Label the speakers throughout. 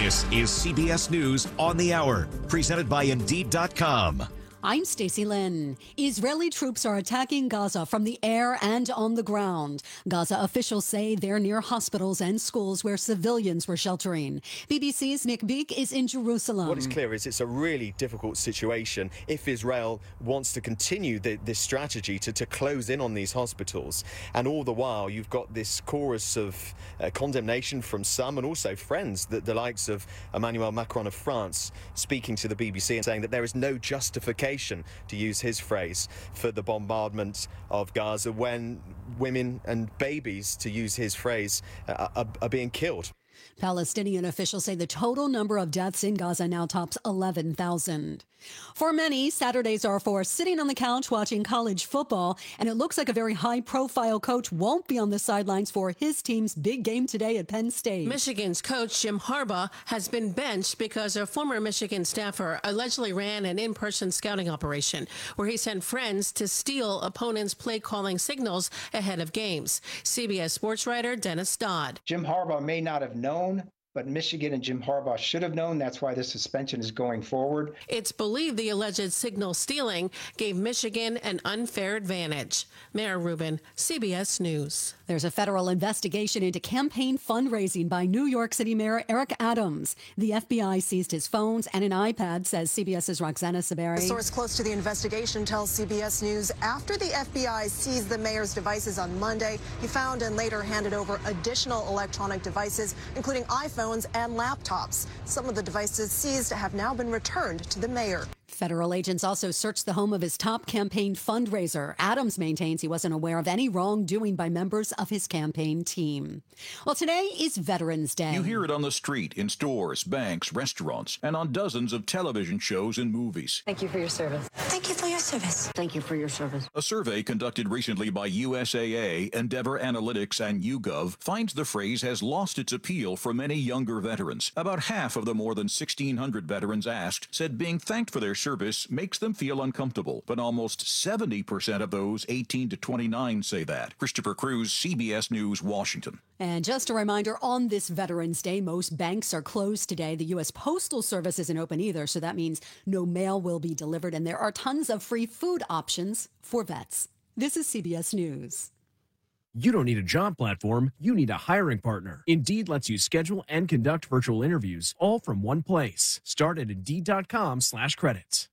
Speaker 1: This is CBS News on the Hour, presented by Indeed.com.
Speaker 2: I'm Stacey Lynn. Israeli troops are attacking Gaza from the air and on the ground. Gaza officials say they're near hospitals and schools where civilians were sheltering. BBC's Nick Beek is in Jerusalem.
Speaker 3: What is clear is it's a really difficult situation if Israel wants to continue this strategy to close in on these hospitals. And all the while, you've got this chorus of condemnation from some and also friends, the likes of Emmanuel Macron of France, speaking to the BBC and saying that there is no justification, to use his phrase, for the bombardment of Gaza when women and babies, to use his phrase, are being killed.
Speaker 2: Palestinian officials say the total number of deaths in Gaza now tops 11,000. For many, Saturdays are for sitting on the couch watching college football, and it looks like a very high-profile coach won't be on the sidelines for his team's big game today at Penn State.
Speaker 4: Michigan's coach, Jim Harbaugh, has been benched because a former Michigan staffer allegedly ran an in-person scouting operation where he sent friends to steal opponents' play-calling signals ahead of games. CBS sports writer Dennis Dodd.
Speaker 5: Jim Harbaugh may not have known, but Michigan and Jim Harbaugh should have known. That's why the suspension is going forward.
Speaker 4: It's believed the alleged signal stealing gave Michigan an unfair advantage. Mayor Rubin, CBS News.
Speaker 2: There's a federal investigation into campaign fundraising by New York City Mayor Eric Adams. The FBI seized his phones and an iPad, says CBS's Roxana Saberi.
Speaker 6: A source close to the investigation tells CBS News after the FBI seized the mayor's devices on Monday, he found and later handed over additional electronic devices, including iPhones and laptops. Some of the devices seized have now been returned to the mayor.
Speaker 2: Federal agents also searched the home of his top campaign fundraiser. Adams maintains he wasn't aware of any wrongdoing by members of his campaign team. Well, today is Veterans Day.
Speaker 7: You hear it on the street, in stores, banks, restaurants, and on dozens of television shows and movies.
Speaker 8: Thank you for your service.
Speaker 6: Thank you for your service.
Speaker 8: Thank you for your service.
Speaker 7: A survey conducted recently by USAA, Endeavor Analytics, and YouGov finds the phrase has lost its appeal for many younger veterans. About half of the more than 1,600 veterans asked said being thanked for their service makes them feel uncomfortable, but almost 70% of those 18 to 29 say that. Christopher Cruz, CBS News, Washington.
Speaker 2: And just a reminder, on this Veterans Day, most banks are closed today. The U.S. Postal Service isn't open either, so that means no mail will be delivered, and there are tons of free food options for vets. This is CBS News.
Speaker 9: You don't need a job platform, you need a hiring partner. Indeed lets you schedule and conduct virtual interviews all from one place. Start at Indeed.com/credits.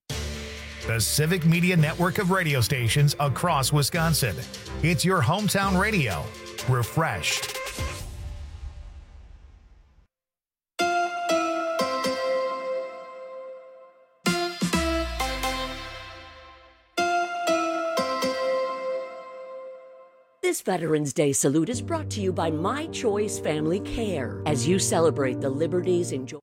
Speaker 10: The Civic Media Network of radio stations across Wisconsin. It's your hometown radio. Refreshed.
Speaker 11: This Veterans Day salute is brought to you by My Choice Family Care as you celebrate the liberties enjoyed.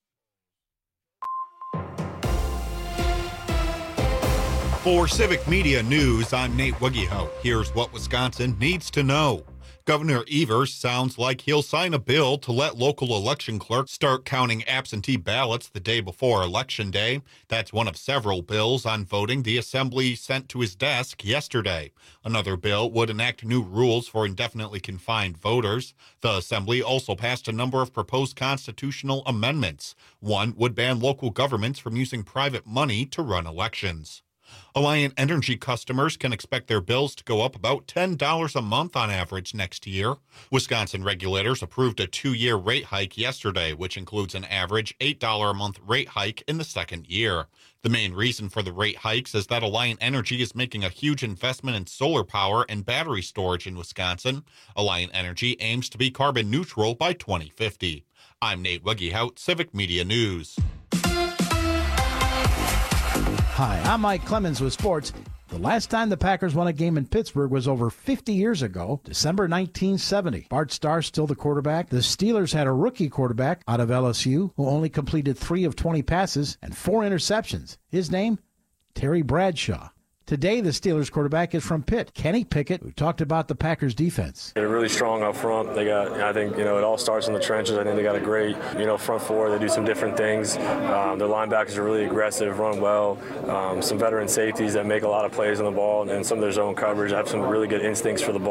Speaker 12: For Civic Media News, I'm Nate Wuggehout. Here's what Wisconsin needs to know. Governor Evers sounds like he'll sign a bill to let local election clerks start counting absentee ballots the day before Election Day. That's one of several bills on voting the Assembly sent to his desk yesterday. Another bill would enact new rules for indefinitely confined voters. The Assembly also passed a number of proposed constitutional amendments. One would ban local governments from using private money to run elections. Alliant Energy customers can expect their bills to go up about $10 a month on average next year. Wisconsin regulators approved a 2-year rate hike yesterday, which includes an average $8 a month rate hike in the second year. The main reason for the rate hikes is that Alliant Energy is making a huge investment in solar power and battery storage in Wisconsin. Alliant Energy aims to be carbon neutral by 2050. I'm Nate Wuggehout, Civic Media News.
Speaker 13: Hi, I'm Mike Clemens with sports. The last time the Packers won a game in Pittsburgh was over 50 years ago, December 1970. Bart Starr still the quarterback. The Steelers had a rookie quarterback out of LSU who only completed 3 of 20 passes and 4 interceptions. His name, Terry Bradshaw. Today, the Steelers quarterback is from Pitt, Kenny Pickett, who talked about the Packers' defense.
Speaker 14: They're really strong up front. They got, I think, it all starts in the trenches. I think they got a great, front four. They do some different things. Their linebackers are really aggressive, run well. Some veteran safeties that make a lot of plays on the ball, and some of their zone coverage have some really good instincts for the ball.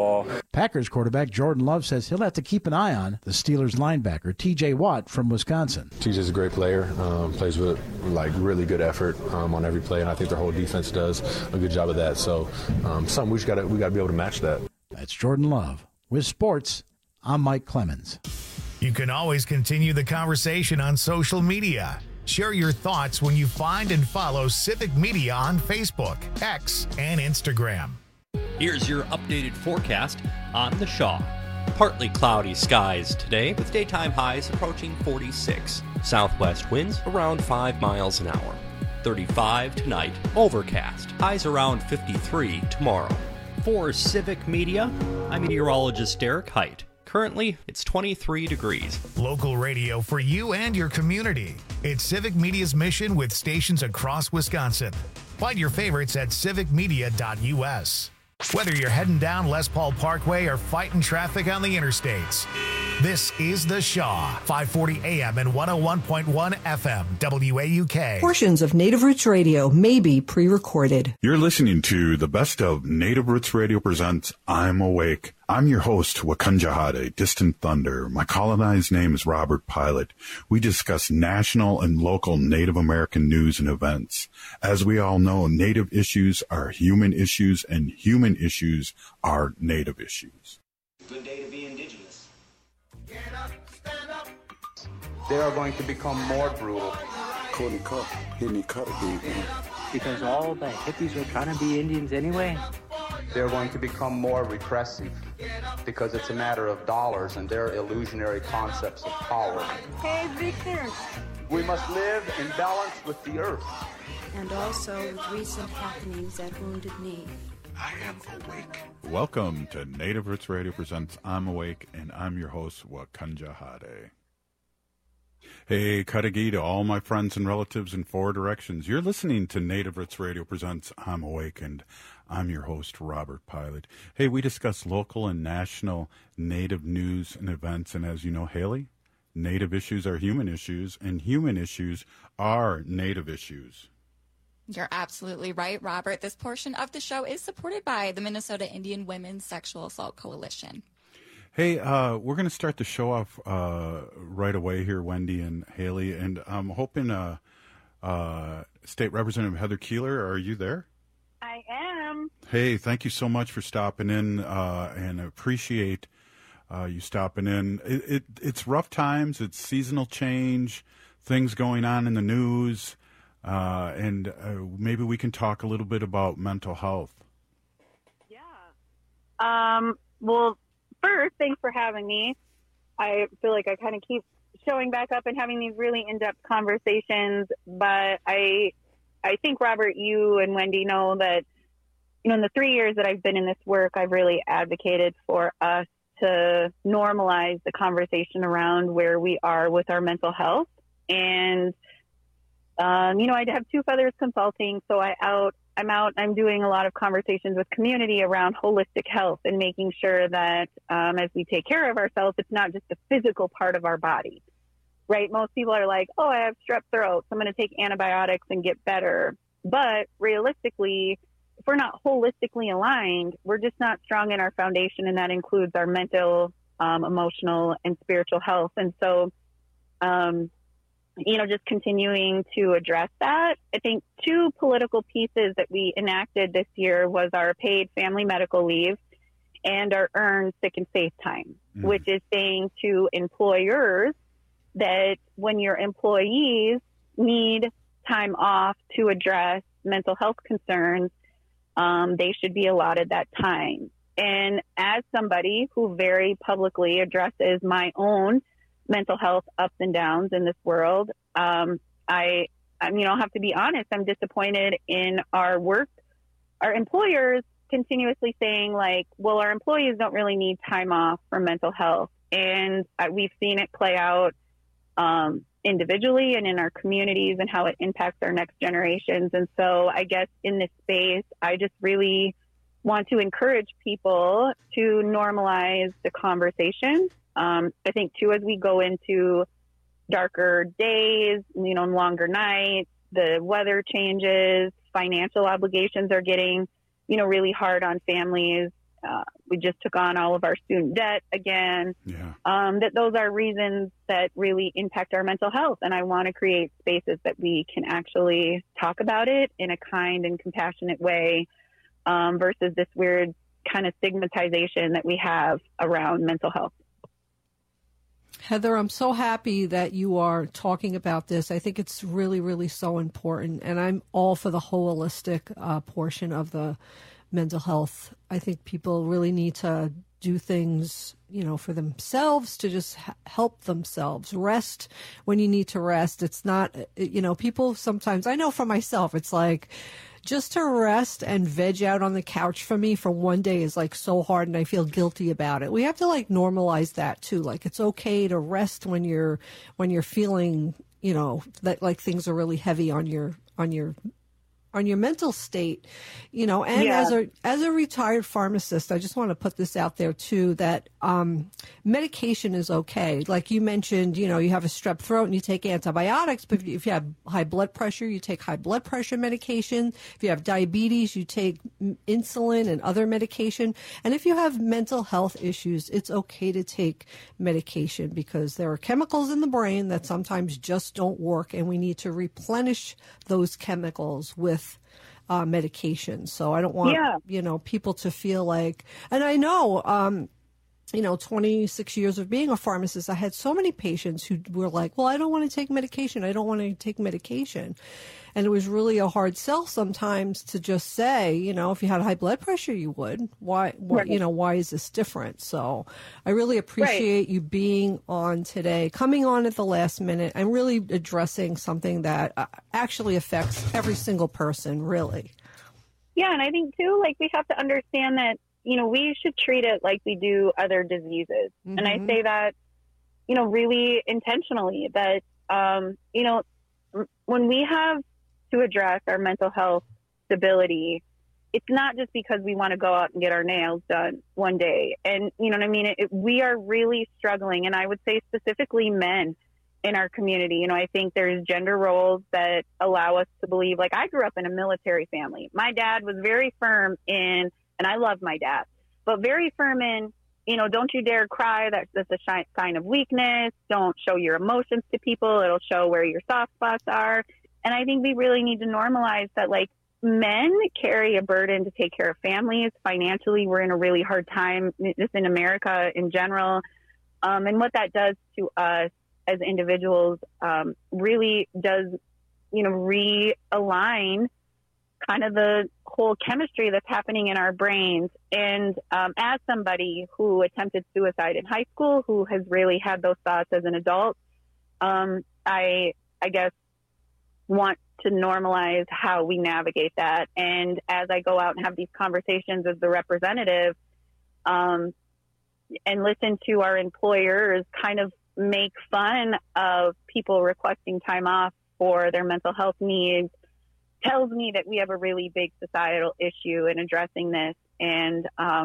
Speaker 13: Packers quarterback Jordan Love says he'll have to keep an eye on the Steelers linebacker T.J. Watt from Wisconsin.
Speaker 8: TJ's a great player, plays with really good effort on every play, and I think their whole defense does a good job of that. So something we got to be able to match that.
Speaker 13: That's Jordan Love. With sports, I'm Mike Clemens.
Speaker 10: You can always continue the conversation on social media. Share your thoughts when you find and follow Civic Media on Facebook, X, and Instagram.
Speaker 15: Here's your updated forecast on the Shaw. Partly cloudy skies today with daytime highs approaching 46. Southwest winds around 5 miles an hour. 35 tonight, overcast. Highs around 53 tomorrow. For Civic Media, I'm meteorologist Derek Height. Currently, it's 23 degrees.
Speaker 10: Local radio for you and your community. It's Civic Media's mission with stations across Wisconsin. Find your favorites at civicmedia.us. Whether you're heading down Les Paul Parkway or fighting traffic on the interstates, this is The Shaw, 540 AM and 101.1 FM, WAUK.
Speaker 16: Portions of Native Roots Radio may be pre-recorded.
Speaker 17: You're listening to the best of Native Roots Radio presents I'm Awake. I'm your host, Wakunjahade, Distant Thunder. My colonized name is Robert Pilot. We discuss national and local Native American news and events. As we all know, Native issues are human issues, and human issues are Native issues.
Speaker 18: Good day to be indigenous.
Speaker 19: Get up, stand up. They are going to become more brutal.
Speaker 20: Because all the hippies are trying to be Indians anyway.
Speaker 19: They're going to become more repressive because it's a matter of dollars and their illusionary concepts of power.
Speaker 21: Hey, Victor.
Speaker 19: We must live in balance with the earth.
Speaker 21: And also with recent happenings at Wounded Knee.
Speaker 17: I am awake. Welcome to Native Roots Radio presents I'm Awake, and I'm your host, Wakunjahade. Hey, Kadagi to all my friends and relatives in 4 directions. You're listening to Native Roots Radio presents I'm Awake, and I'm your host, Robert Pilot. Hey, we discuss local and national Native news and events, and as you know, Haley, Native issues are human issues, and human issues are Native issues.
Speaker 22: You're absolutely right, Robert. This portion of the show is supported by the Minnesota Indian Women's Sexual Assault Coalition.
Speaker 17: Hey, we're going to start the show off right away here, Wendy and Haley, and I'm hoping State Representative Heather Keeler, are you there?
Speaker 23: I am.
Speaker 17: Hey, thank you so much for stopping in, and I appreciate you stopping in. It's rough times. It's seasonal change, things going on in the news, and maybe we can talk a little bit about mental health.
Speaker 23: Yeah. Well, first, thanks for having me. I feel like I kind of keep showing back up and having these really in-depth conversations, but I think, Robert, you and Wendy know that, in the 3 years that I've been in this work, I've really advocated for us to normalize the conversation around where we are with our mental health. And, I have Two Feathers Consulting, so I'm doing a lot of conversations with community around holistic health and making sure that as we take care of ourselves, it's not just a physical part of our body, right? Most people are like, oh, I have strep throat, so I'm going to take antibiotics and get better. But realistically, if we're not holistically aligned, we're just not strong in our foundation, and that includes our mental, emotional, and spiritual health. And so, just continuing to address that. I think 2 political pieces that we enacted this year was our paid family medical leave and our earned sick and safe time, which is saying to employers that when your employees need time off to address mental health concerns, they should be allotted that time. And as somebody who very publicly addresses my own mental health ups and downs in this world, I have to be honest, I'm disappointed in our work. Our employers continuously saying well, our employees don't really need time off for mental health. And we've seen it play out individually and in our communities and how it impacts our next generations. And so I guess in this space, I just really want to encourage people to normalize the conversation. I think too, as we go into darker days, longer nights, the weather changes, financial obligations are getting, really hard on families. we just took on all of our student debt again.
Speaker 17: Yeah.
Speaker 23: That those are reasons that really impact our mental health. And I want to create spaces that we can actually talk about it in a kind and compassionate way, versus this weird kind of stigmatization that we have around mental health.
Speaker 1: Heather, I'm so happy that you are talking about this. I think it's really, really so important. And I'm all for the holistic portion of the mental health. I think people really need to do things, for themselves, to just help themselves. Rest when you need to rest. It's not, people sometimes, I know for myself, it's like, just to rest and veg out on the couch for me for one day is like so hard, and I feel guilty about it. We have to like normalize that too. Like it's okay to rest when you're feeling, that like things are really heavy on your mental state, and as a retired pharmacist, I just want to put this out there too, that medication is okay. Like you mentioned, you have a strep throat and you take antibiotics, but if you have high blood pressure, you take high blood pressure medication. If you have diabetes, you take insulin and other medication. And if you have mental health issues, it's okay to take medication, because there are chemicals in the brain that sometimes just don't work, and we need to replenish those chemicals with medication. So I don't want, people to feel like, and I know, 26 years of being a pharmacist, I had so many patients who were like, well, I don't want to take medication. I don't want to take medication. And it was really a hard sell sometimes to just say, if you had high blood pressure, you would. Why is this different? So I really appreciate you being on today, coming on at the last minute, and really addressing something that actually affects every single person, really.
Speaker 23: Yeah, and I think, too, like, we have to understand that, we should treat it like we do other diseases. Mm-hmm. And I say that, really intentionally, that, when we have to address our mental health stability, it's not just because we want to go out and get our nails done one day. And, you know what I mean? We are really struggling. And I would say specifically men in our community. I think there's gender roles that allow us to believe, like, I grew up in a military family. My dad was very firm in, and I love my dad, but very firm in, don't you dare cry. That's a sign of weakness. Don't show your emotions to people. It'll show where your soft spots are. And I think we really need to normalize that, like, men carry a burden to take care of families. Financially, we're in a really hard time, just in America in general. And what that does to us as individuals really does, realign kind of the whole chemistry that's happening in our brains. And as somebody who attempted suicide in high school, who has really had those thoughts as an adult, I guess want to normalize how we navigate that. And as I go out and have these conversations as the representative, and listen to our employers kind of make fun of people requesting time off for their mental health needs, tells me that we have a really big societal issue in addressing this. And,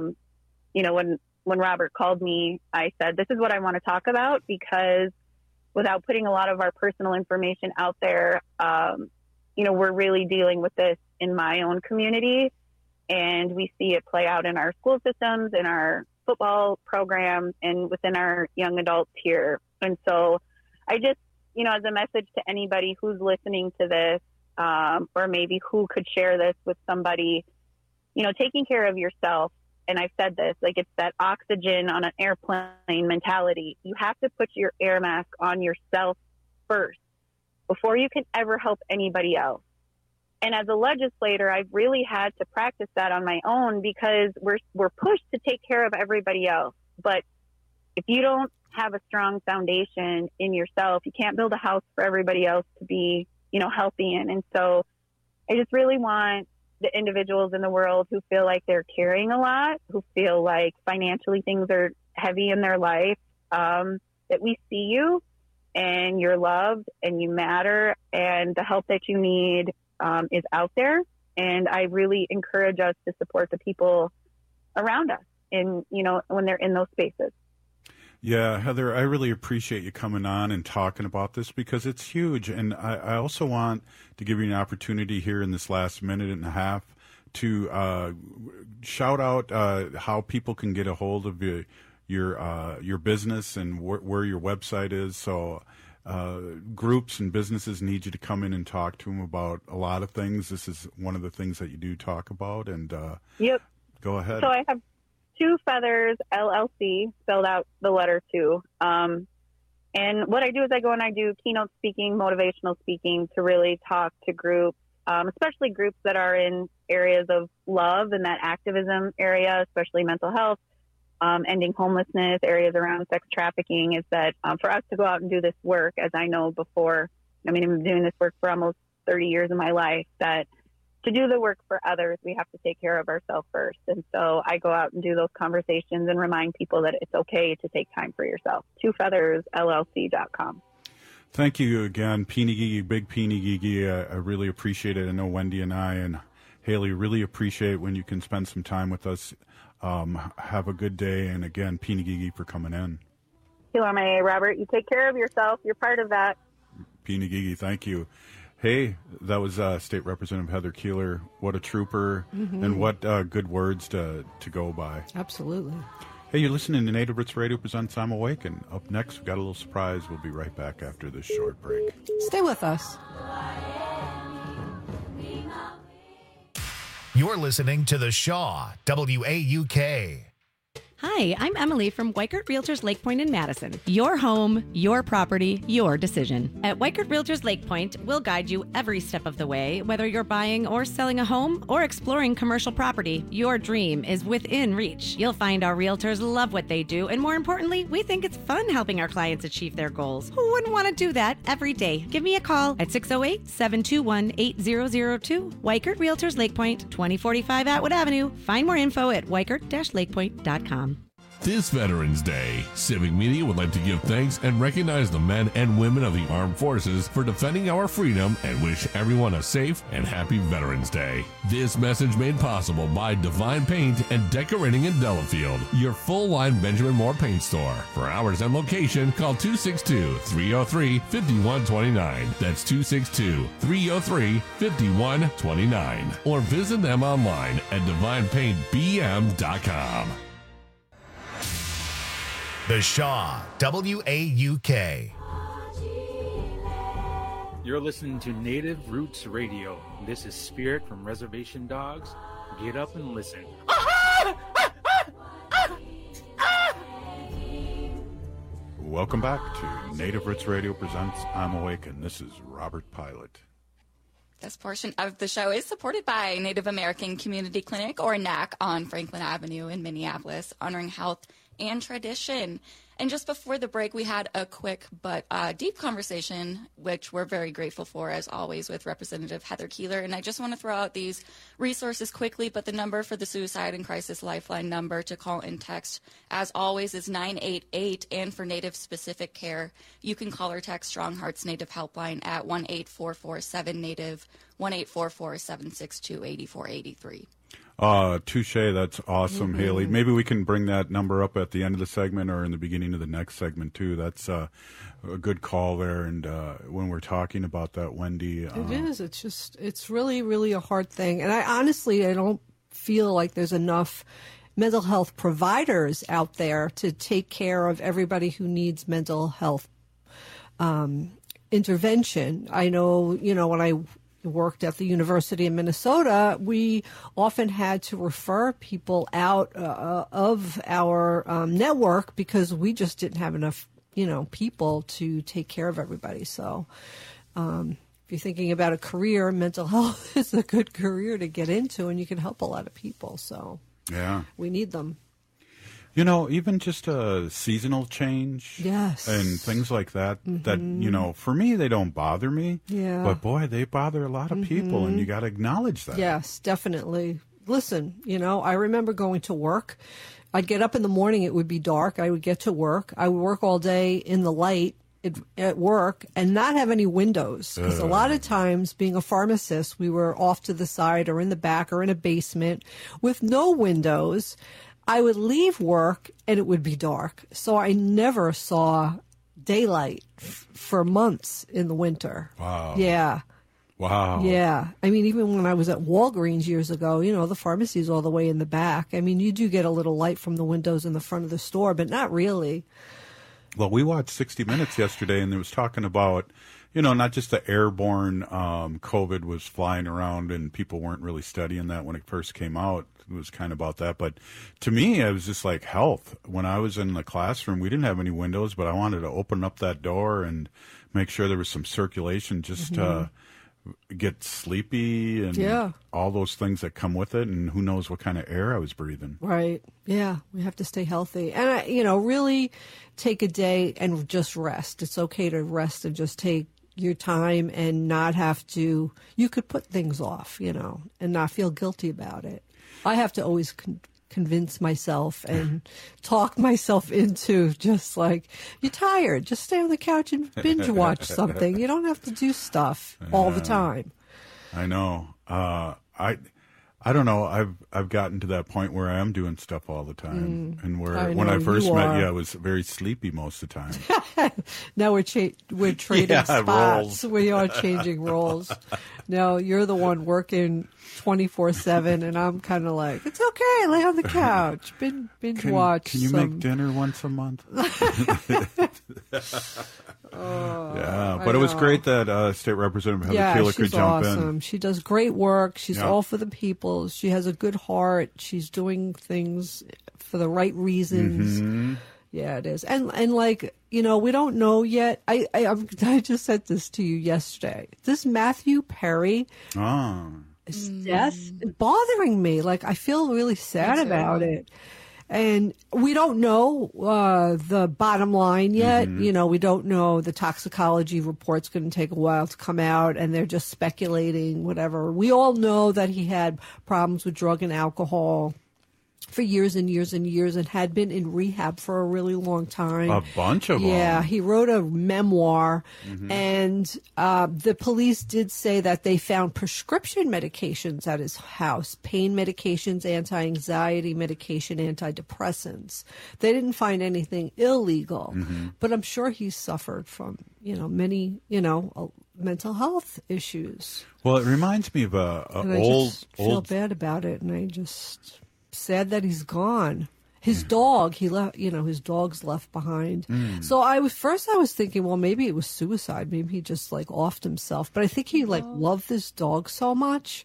Speaker 23: when Robert called me, I said, this is what I want to talk about, because without putting a lot of our personal information out there, we're really dealing with this in my own community, and we see it play out in our school systems, in our football program, and within our young adults here. And so I just, as a message to anybody who's listening to this, or maybe who could share this with somebody, taking care of yourself. And I've said this, like, it's that oxygen on an airplane mentality. You have to put your air mask on yourself first before you can ever help anybody else. And as a legislator, I've really had to practice that on my own, because we're pushed to take care of everybody else. But if you don't have a strong foundation in yourself, you can't build a house for everybody else to be, healthy in. And so I just really want the individuals in the world who feel like they're carrying a lot, who feel like financially things are heavy in their life, that we see you and you're loved and you matter, and the help that you need is out there. And I really encourage us to support the people around us when they're in those spaces.
Speaker 17: Yeah, Heather, I really appreciate you coming on and talking about this, because it's huge. And I also want to give you an opportunity here in this last minute and a half to shout out how people can get a hold of your business and where your website is. So groups and businesses need you to come in and talk to them about a lot of things. This is one of the things that you do talk about. And
Speaker 23: yep.
Speaker 17: Go ahead.
Speaker 23: So I have Two Feathers LLC, spelled out the letter 2. And what I do is I go and I do keynote speaking, motivational speaking to really talk to groups, especially groups that are in areas of love and that activism area, especially mental health, ending homelessness, areas around sex trafficking, is that for us to go out and do this work, as I know before, I've been doing this work for almost 30 years of my life, that to do the work for others, we have to take care of ourselves first. And so I go out and do those conversations and remind people that it's okay to take time for yourself. TwoFeathersLLC.com.
Speaker 17: Thank you again, Peony Gigi, Big Peony Gigi. I really appreciate it. I know Wendy and I and Haley really appreciate when you can spend some time with us. Have a good day. And again, Peony Gigi for coming in.
Speaker 23: Kilorme, Robert, you take care of yourself. You're part of that.
Speaker 17: Peony Gigi, thank you. Hey, that was State Representative Heather Keeler. What a trooper, and what good words to go by.
Speaker 1: Absolutely.
Speaker 17: Hey, you're listening to Native Roots Radio presents I'm Awake, and up next, we've got a little surprise. We'll be right back after this short break.
Speaker 1: Stay with us.
Speaker 10: You're listening to The Shaw, WAUK.
Speaker 3: Hi, I'm Emily from Weichert Realtors Lake Point in Madison. Your home, your property, your decision. At Weichert Realtors Lake Point, we'll guide you every step of the way. Whether you're buying or selling a home or exploring commercial property, your dream is within reach. You'll find our realtors love what they do, and more importantly, we think it's fun helping our clients achieve their goals. Who wouldn't want to do that every day? Give me a call at 608-721-8002. Weichert Realtors Lake Point, 2045 Atwood Avenue. Find more info at weichert-lakepoint.com.
Speaker 4: This Veterans Day, Civic Media would like to give thanks and recognize the men and women of the armed forces for defending our freedom and wish everyone a safe and happy Veterans Day. This message made possible by Divine Paint and Decorating in Delafield, your full-line Benjamin Moore paint store. For hours and location, call 262-303-5129. That's 262-303-5129. Or visit them online at divinepaintbm.com.
Speaker 10: The Shaw, WAUK.
Speaker 20: You're listening to Native Roots Radio. This is Spirit from Reservation Dogs. Get up and listen.
Speaker 17: Welcome back to Native Roots Radio presents I'm Awake, and this is Robert Pilot.
Speaker 22: This portion of the show is supported by Native American Community Clinic, or NAC, on Franklin Avenue in Minneapolis, honoring health and tradition. And just before the break, we had a quick but deep conversation, which we're very grateful for, as always, with Representative Heather Keeler. And I just want to throw out these resources quickly, but the number for the Suicide and Crisis Lifeline number to call and text, as always, is 988. And for Native-specific care, you can call or text Strong Hearts Native Helpline at 1-844-7-NATIVE, 1-844-762-8483.
Speaker 17: Touche, that's awesome, Haley. Maybe we can bring that number up at the end of the segment or in the beginning of the next segment, too. That's a good call there. And when we're talking about that, Wendy...
Speaker 1: it is. It's really, really a hard thing. And I don't feel like there's enough mental health providers out there to take care of everybody who needs mental health intervention. I know, when I worked at the University of Minnesota, we often had to refer people out of our network because we just didn't have enough, people to take care of everybody. So if you're thinking about a career, mental health is a good career to get into, and you can help a lot of people. So
Speaker 17: yeah,
Speaker 1: we need them.
Speaker 17: Even just a seasonal change,
Speaker 1: yes,
Speaker 17: and things like that, that, for me, they don't bother me.
Speaker 1: Yeah.
Speaker 17: But boy, they bother a lot of people, and you got to acknowledge that.
Speaker 1: Yes, definitely. Listen, I remember going to work. I'd get up in the morning, it would be dark. I would get to work. I would work all day in the light at work and not have any windows. Because a lot of times, being a pharmacist, we were off to the side or in the back or in a basement with no windows. I would leave work and it would be dark. So I never saw daylight for months in the winter.
Speaker 17: Wow.
Speaker 1: Yeah.
Speaker 17: Wow.
Speaker 1: Yeah. I mean, even when I was at Walgreens years ago, the pharmacy's all the way in the back. I mean, you do get a little light from the windows in the front of the store, but not really.
Speaker 17: Well, we watched 60 Minutes yesterday, and it was talking about, not just the airborne COVID was flying around and people weren't really studying that when it first came out. It was kind of about that. But to me, it was just like health. When I was in the classroom, we didn't have any windows, but I wanted to open up that door and make sure there was some circulation just to get sleepy and all those things that come with it, and who knows what kind of air I was breathing.
Speaker 1: Right. Yeah, we have to stay healthy. And, really take a day and just rest. It's okay to rest and just take your time and not have to, you could put things off, and not feel guilty about it. I have to always convince myself and talk myself into just like, you're tired, just stay on the couch and binge watch something. You don't have to do stuff all the time.
Speaker 17: I know. I don't know. I've gotten to that point where I am doing stuff all the time, and when I first met you, I was very sleepy most of the time.
Speaker 1: Now we're trading spots.
Speaker 17: Roles.
Speaker 1: We are changing roles. No, you're the one working 24/7, and I'm kind of like, it's okay, lay on the couch, binge watch.
Speaker 17: Can you make dinner once a month? But it was great that State Representative Heather Keeler could jump
Speaker 1: awesome. She does great work. She's all for the people. She has a good heart. She's doing things for the right reasons.
Speaker 17: Mm-hmm.
Speaker 1: Yeah, it is. And we don't know yet. I just said this to you yesterday. This Matthew Perry death bothering me. Like, I feel really sad about it. And we don't know the bottom line yet.
Speaker 17: Mm-hmm.
Speaker 1: We don't know. The toxicology report's going to take a while to come out, and they're just speculating, whatever. We all know that he had problems with drug and alcohol for years and years and years, and had been in rehab for a really long time.
Speaker 17: A bunch of them.
Speaker 1: Yeah, he wrote a memoir, and the police did say that they found prescription medications at his house, pain medications, anti-anxiety medication, antidepressants. They didn't find anything illegal, but I'm sure he suffered from, many, mental health issues.
Speaker 17: Well, it reminds me of
Speaker 1: and I just feel bad about it, and I just... sad that he's gone. His dog, he left, his dog's left behind. So I was thinking, well, maybe it was suicide. Maybe he just offed himself. But I think he loved this dog so much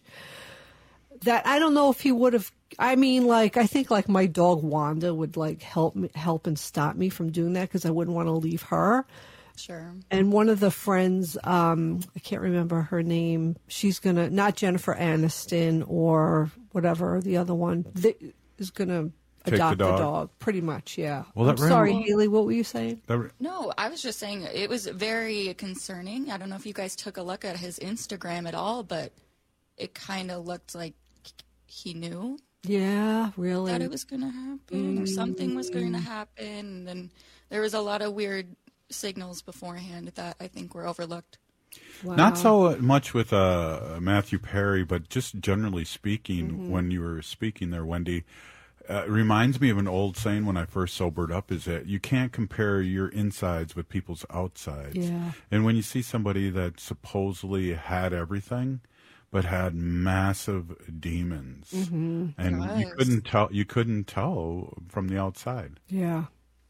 Speaker 1: that I don't know if he would have. I mean, I think my dog Wanda would help and stop me from doing that, because I wouldn't want to leave her.
Speaker 22: Sure.
Speaker 1: And one of the friends, I can't remember her name. She's gonna, not Jennifer Aniston or whatever, the other one, is gonna adopt the dog. Pretty much, yeah.
Speaker 17: Well,
Speaker 1: I'm sorry, Haley, what were you saying?
Speaker 22: No, I was just saying it was very concerning. I don't know if you guys took a look at his Instagram at all, but it kind of looked like he knew.
Speaker 1: Yeah, really.
Speaker 22: That it was going to happen, or something was going to happen. And then there was a lot of weird signals beforehand that I think were overlooked.
Speaker 1: Wow.
Speaker 17: Not so much with Matthew Perry, but just generally speaking, when you were speaking there, Wendy, it reminds me of an old saying when I first sobered up, is that you can't compare your insides with people's outsides.
Speaker 1: Yeah.
Speaker 17: And when you see somebody that supposedly had everything, but had massive demons, and you couldn't tell from the outside.
Speaker 1: Yeah.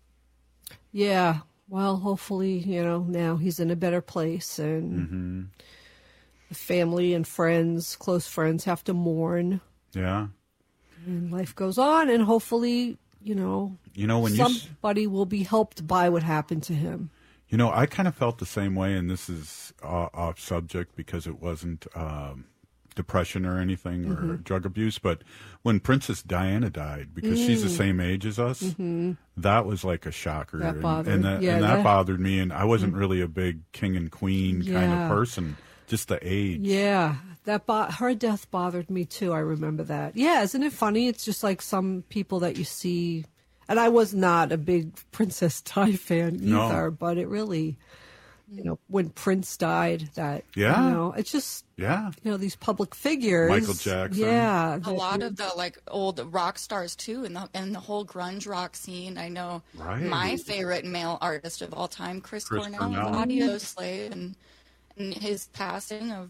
Speaker 1: Yeah. Well, hopefully, now he's in a better place, and the family and friends, close friends, have to mourn.
Speaker 17: Yeah.
Speaker 1: And life goes on, and hopefully, when somebody will be helped by what happened to him.
Speaker 17: I kind of felt the same way, and this is off subject because it wasn't depression or anything or drug abuse, but when Princess Diana died, because she's the same age as us, that was like a shocker.
Speaker 1: That bothered,
Speaker 17: and that bothered me, and I wasn't really a big king and queen kind of person, just the age.
Speaker 1: Yeah, her death bothered me too. I remember that. Yeah, isn't it funny? It's just like some people that you see, and I was not a big Princess Di fan either, but it really... when Prince died, it's just, these public figures.
Speaker 17: Michael Jackson.
Speaker 22: Yeah. A lot of the old rock stars too, and the whole grunge rock scene. I know my favorite male artist of all time, Chris Cornell, Audioslave, and his passing of,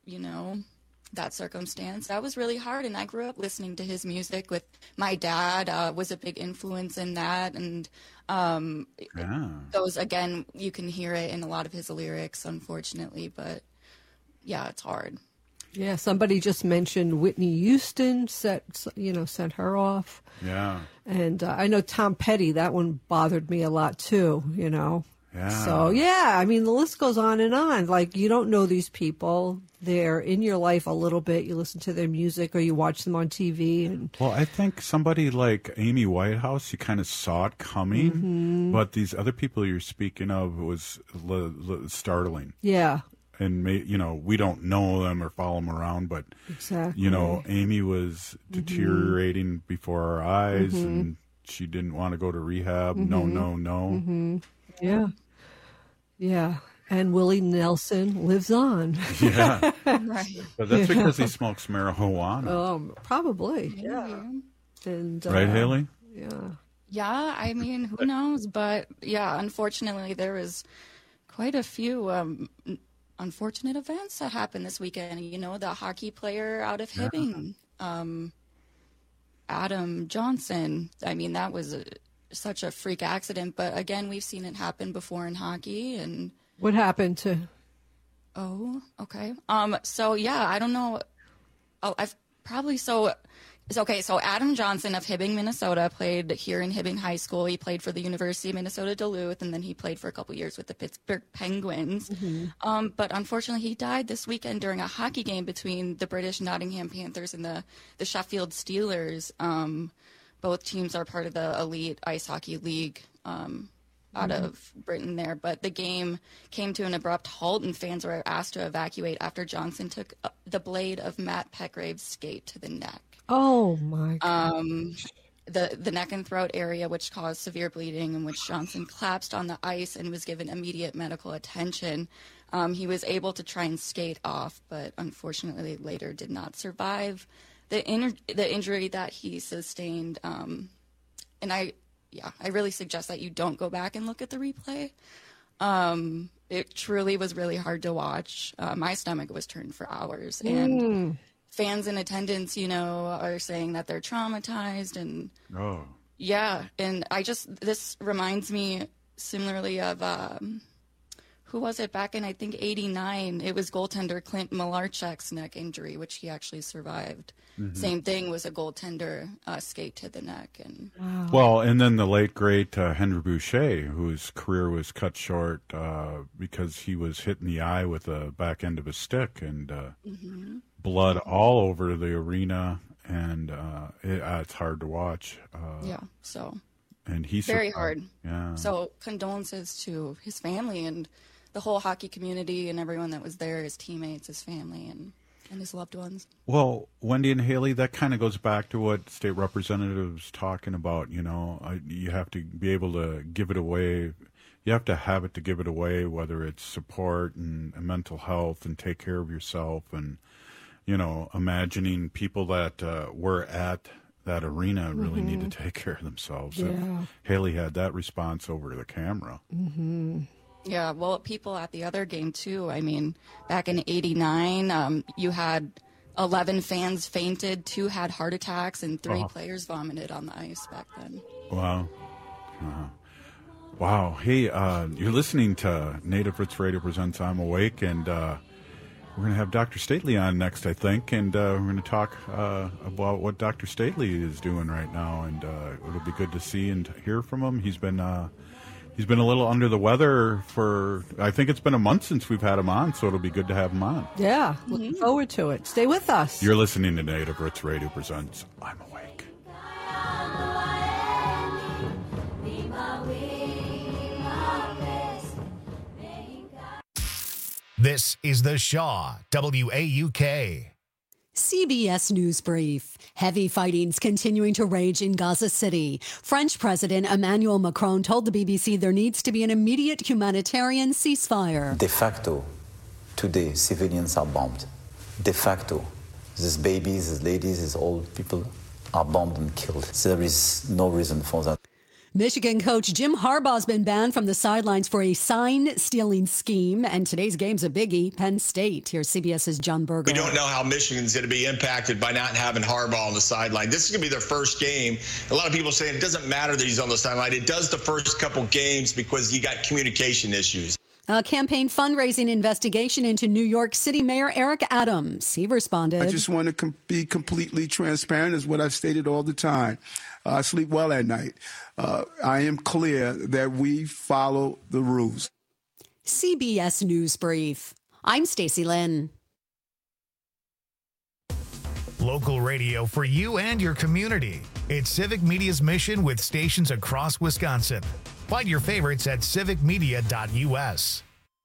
Speaker 22: that circumstance. That was really hard, and I grew up listening to his music with my dad. Was a big influence in that, and those, again, you can hear it in a lot of his lyrics, unfortunately, but yeah, it's hard.
Speaker 1: Yeah, somebody just mentioned Whitney Houston sent her off.
Speaker 17: Yeah.
Speaker 1: And I know Tom Petty, that one bothered me a lot too, Yeah. So, yeah, I mean, the list goes on and on. Like, you don't know these people. They're in your life a little bit. You listen to their music or you watch them on TV. And
Speaker 17: well, I think somebody like Amy Whitehouse, you kind of saw it coming, but these other people you're speaking of was startling.
Speaker 1: Yeah.
Speaker 17: And, we don't know them or follow them around, but,
Speaker 1: exactly.
Speaker 17: Amy was deteriorating before our eyes, and she didn't want to go to rehab. No.
Speaker 1: Yeah. Yeah. And Willie Nelson lives on.
Speaker 17: Yeah.
Speaker 22: Right.
Speaker 17: But that's because he smokes marijuana.
Speaker 1: Probably. Yeah. And,
Speaker 17: right, Haley?
Speaker 1: Yeah.
Speaker 22: Yeah, I mean, who knows? But, yeah, unfortunately, there was quite a few unfortunate events that happened this weekend. The hockey player out of Hibbing, Adam Johnson. I mean, that was such a freak accident. But again, we've seen it happen before in hockey. And
Speaker 1: what happened to?
Speaker 22: Oh, okay. So yeah, I don't know. So Adam Johnson of Hibbing, Minnesota, played here in Hibbing High School. He played for the University of Minnesota Duluth, and then he played for a couple years with the Pittsburgh Penguins. But unfortunately, he died this weekend during a hockey game between the British Nottingham Panthers and the Sheffield Steelers. Both teams are part of the Elite Ice Hockey League out of Britain there. But the game came to an abrupt halt, and fans were asked to evacuate after Johnson took the blade of Matt Petgrave's skate to the neck.
Speaker 1: Oh, my God.
Speaker 22: The neck and throat area, which caused severe bleeding, in which Johnson collapsed on the ice and was given immediate medical attention. He was able to try and skate off, but unfortunately later did not survive the injury that he sustained. And I really suggest that you don't go back and look at the replay. It truly was really hard to watch. My stomach was turned for hours, and fans in attendance, are saying that they're traumatized, and and this reminds me similarly of who was it back in, I think, 89? It was goaltender Clint Malarchuk's neck injury, which he actually survived. Same thing, was a goaltender skate to the neck. And
Speaker 17: well, and then the late, great Henry Boucher, whose career was cut short because he was hit in the eye with the back end of a stick, and blood all over the arena, and it's hard to watch. And he's
Speaker 22: very hard.
Speaker 17: Yeah.
Speaker 22: So condolences to his family and the whole hockey community and everyone that was there, his teammates, his family, and his loved ones.
Speaker 17: Well, Wendy and Haley, that kind of goes back to what State Representative's talking about. You have to be able to give it away. You have to have it to give it away, whether it's support and mental health and take care of yourself, and, imagining people that were at that arena really need to take care of themselves.
Speaker 1: Yeah.
Speaker 17: Haley had that response over the camera.
Speaker 22: Yeah, well, people at the other game, too. I mean, back in 89, you had 11 fans fainted, 2 had heart attacks, and 3 players vomited on the ice back then.
Speaker 17: Wow. Wow. Hey, you're listening to Native Roots Radio Presents I'm Awake, and we're going to have Dr. Stately on next, I think, and we're going to talk about what Dr. Stately is doing right now, and it'll be good to see and hear from him. He's been a little under the weather for, I think it's been a month since we've had him on, so it'll be good to have him on.
Speaker 1: Yeah, looking forward to it. Stay with us.
Speaker 17: You're listening to Native Roots Radio Presents I'm Awake.
Speaker 10: This is the Shaw, WAUK.
Speaker 2: CBS News Brief. Heavy fighting's continuing to rage in Gaza City. French President Emmanuel Macron told the BBC there needs to be an immediate humanitarian ceasefire.
Speaker 5: De facto, today, civilians are bombed. De facto, these babies, these ladies, these old people are bombed and killed. So there is no reason for that.
Speaker 2: Michigan coach Jim Harbaugh's been banned from the sidelines for a sign-stealing scheme, and today's game's a biggie. Penn State. Here's CBS's John Berger.
Speaker 6: We don't know how Michigan's going to be impacted by not having Harbaugh on the sideline. This is going to be their first game. A lot of people saying it doesn't matter that he's on the sideline. It does the first couple games because you got communication issues.
Speaker 2: A campaign fundraising investigation into New York City Mayor Eric Adams. He responded.
Speaker 7: I just want to be completely transparent, is what I've stated all the time. I sleep well at night. I am clear that we follow the rules.
Speaker 2: CBS News Brief. I'm Stacey Lynn.
Speaker 10: Local radio for you and your community. It's Civic Media's mission with stations across Wisconsin. Find your favorites at civicmedia.us.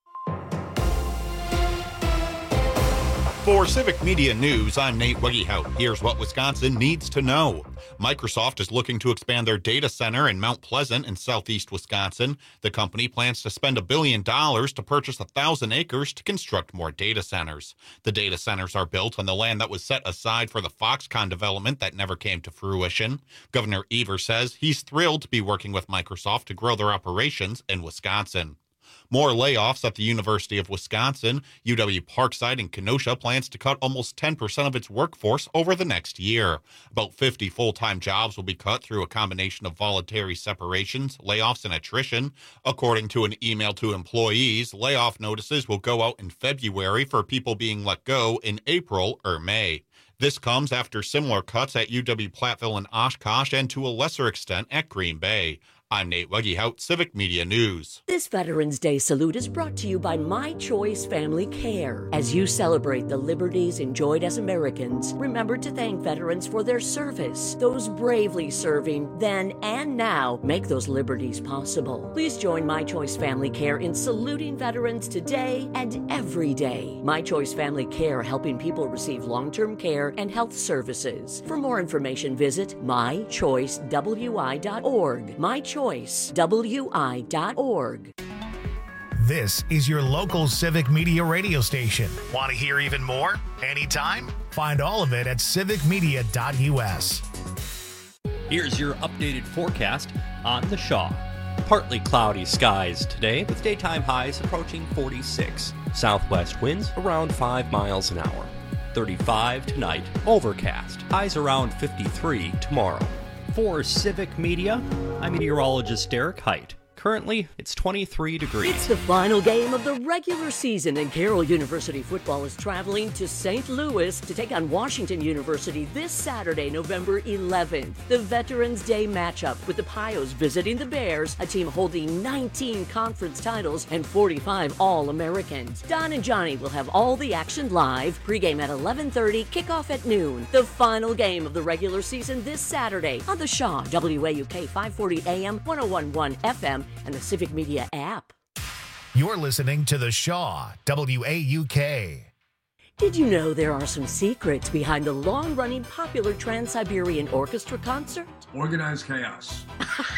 Speaker 12: For Civic Media News, I'm Nate Wegehout. Here's what Wisconsin needs to know. Microsoft is looking to expand their data center in Mount Pleasant in southeast Wisconsin. The company plans to spend $1 billion to purchase 1,000 acres to construct more data centers. The data centers are built on the land that was set aside for the Foxconn development that never came to fruition. Governor Evers says he's thrilled to be working with Microsoft to grow their operations in Wisconsin. More layoffs at the University of Wisconsin. UW Parkside in Kenosha plans to cut almost 10% of its workforce over the next year. About 50 full-time jobs will be cut through a combination of voluntary separations, layoffs, and attrition. According to an email to employees, layoff notices will go out in February for people being let go in April or May. This comes after similar cuts at UW Platteville and Oshkosh and to a lesser extent at Green Bay. I'm Nate Wegehout, Civic Media News.
Speaker 11: This Veterans Day salute is brought to you by My Choice Family Care. As you celebrate the liberties enjoyed as Americans, remember to thank veterans for their service. Those bravely serving then and now make those liberties possible. Please join My Choice Family Care in saluting veterans today and every day. My Choice Family Care, helping people receive long-term care and health services. For more information, visit mychoicewi.org. mychoicewi.org.
Speaker 10: This is your local Civic Media radio station. Want to hear even more? Anytime? Find all of it at civicmedia.us.
Speaker 15: Here's your updated forecast on the Shaw. Partly cloudy skies today with daytime highs approaching 46. Southwest winds around 5 miles an hour. 35 tonight, overcast. Highs around 53 tomorrow. For Civic Media, I'm meteorologist Derek Height. Currently, it's 23 degrees.
Speaker 11: It's the final game of the regular season, and Carroll University football is traveling to St. Louis to take on Washington University this Saturday, November 11th. The Veterans Day matchup with the Pios visiting the Bears, a team holding 19 conference titles and 45 All-Americans. Don and Johnny will have all the action live. Pregame at 11:30, kickoff at noon. The final game of the regular season this Saturday on the Shaw, WAUK 540 AM, 101.1 FM, and the Civic Media app.
Speaker 10: You're listening to the Shaw, WAUK.
Speaker 11: Did you know there are some secrets behind the long-running popular Trans-Siberian Orchestra concert?
Speaker 9: Organized chaos.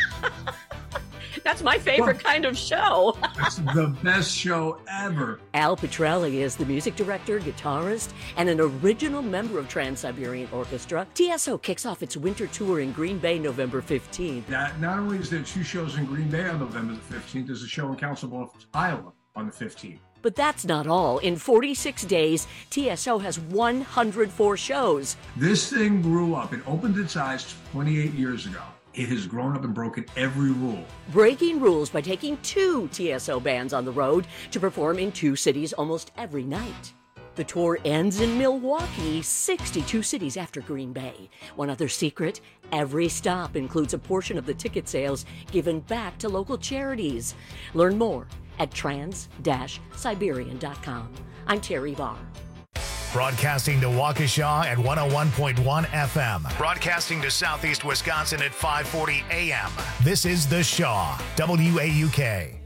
Speaker 11: That's my favorite kind of show.
Speaker 9: It's the best show ever.
Speaker 11: Al Petrelli is the music director, guitarist, and an original member of Trans-Siberian Orchestra. TSO kicks off its winter tour in Green Bay November 15th.
Speaker 9: Not only is there 2 shows in Green Bay on November the 15th, there's a show in Council Bluffs, Iowa on the 15th.
Speaker 11: But that's not all. In 46 days, TSO has 104 shows.
Speaker 9: This thing grew up. It opened its eyes 28 years ago. It has grown up and broken every rule.
Speaker 11: Breaking rules by taking 2 TSO bands on the road to perform in 2 cities almost every night. The tour ends in Milwaukee, 62 cities after Green Bay. One other secret, every stop includes a portion of the ticket sales given back to local charities. Learn more at trans-siberian.com. I'm Terry Barr.
Speaker 10: Broadcasting to Waukesha at 101.1 FM. Broadcasting to Southeast Wisconsin at 540 AM. This is The Shaw, WAUK.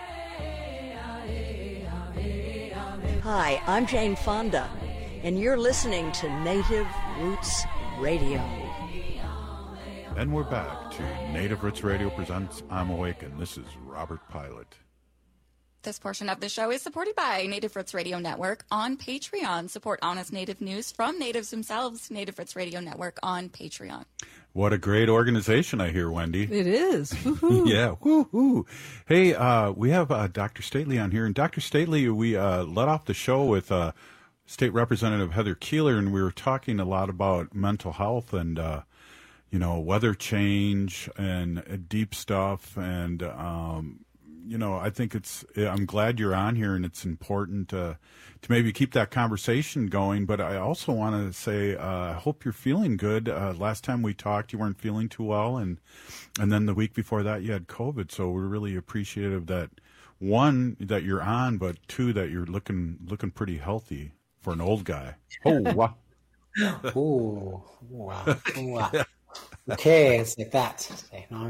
Speaker 24: Hi, I'm Jane Fonda, and you're listening to Native Roots Radio.
Speaker 17: And we're back to Native Roots Radio presents I'm Awake, and this is Robert Pilot.
Speaker 22: This portion of the show is supported by Native Roots Radio Network on Patreon. Support honest Native news from natives themselves. Native Roots Radio Network on Patreon.
Speaker 17: What a great organization, I hear, Wendy.
Speaker 1: It is. Woo-hoo.
Speaker 17: Yeah, woo-hoo. Hey, we have Dr. Stately on here. And Dr. Stately, we let off the show with State Representative Heather Keeler, and we were talking a lot about mental health and, weather change and deep stuff. And, I think I'm glad you're on here, and it's important to maybe keep that conversation going. But I also want to say, I hope you're feeling good. Last time we talked, you weren't feeling too well. And then the week before that, you had COVID. So we're really appreciative that, one, that you're on, but two, that you're looking pretty healthy for an old guy. Oh, wow.
Speaker 8: Ooh, wow. Wow. Okay, it's like that. Okay, no,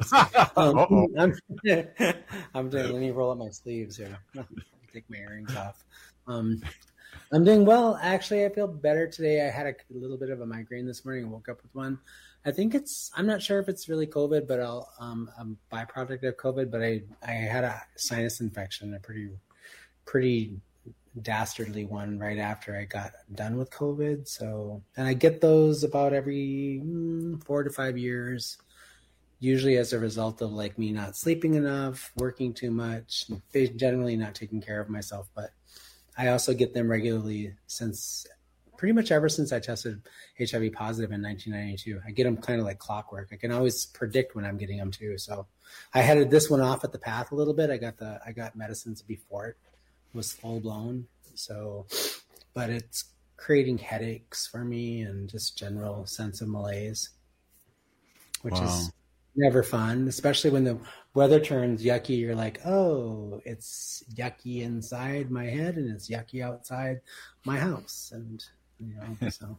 Speaker 8: I'm doing. Let me roll up my sleeves here. Take my earrings off. I'm doing well. Actually, I feel better today. I had a little bit of a migraine this morning. I woke up with one. I think I'm not sure if it's really COVID, but a byproduct of COVID. But I had a sinus infection, a pretty dastardly one right after I got done with COVID. So, and I get those about every 4 to 5 years, usually as a result of like me not sleeping enough, working too much, generally not taking care of myself. But I also get them regularly pretty much ever since I tested HIV positive in 1992. I get them kind of like clockwork. I can always predict when I'm getting them too. So I headed this one off at the path a little bit. I got medicines before it was full blown. So, but it's creating headaches for me and just general sense of malaise, which is never fun, especially when the weather turns yucky. You're like, oh, it's yucky inside my head and it's yucky outside my house. And, so.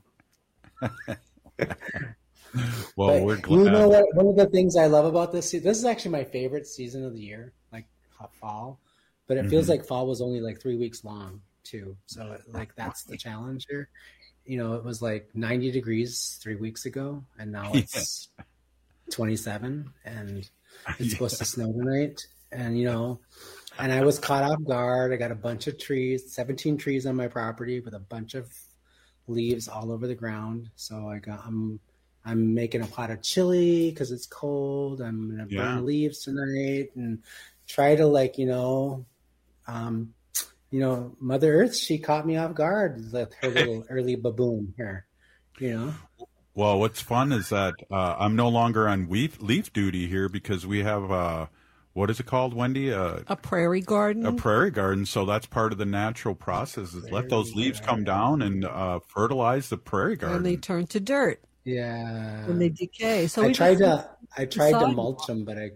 Speaker 17: Well, we're glad.
Speaker 8: You know what? One of the things I love about this is actually my favorite season of the year, like fall. But it feels like fall was only like 3 weeks long too. So that's the challenge here. It was like 90 degrees 3 weeks ago, and now it's 27, and it's supposed to snow tonight. And and I was caught off guard. I got a bunch of trees, 17 trees on my property with a bunch of leaves all over the ground. So I'm making a pot of chili because it's cold. I'm gonna burn leaves tonight and try to Mother Earth, she caught me off guard with her little early baboon here,
Speaker 17: Well, what's fun is that I'm no longer on leaf duty here because we have, what is it called, Wendy?
Speaker 1: A prairie garden.
Speaker 17: A prairie garden. So that's part of the natural process is let those leaves come down and fertilize the prairie garden.
Speaker 1: And they turn to dirt.
Speaker 8: Yeah.
Speaker 1: And they decay. So
Speaker 8: I tried to mulch them, but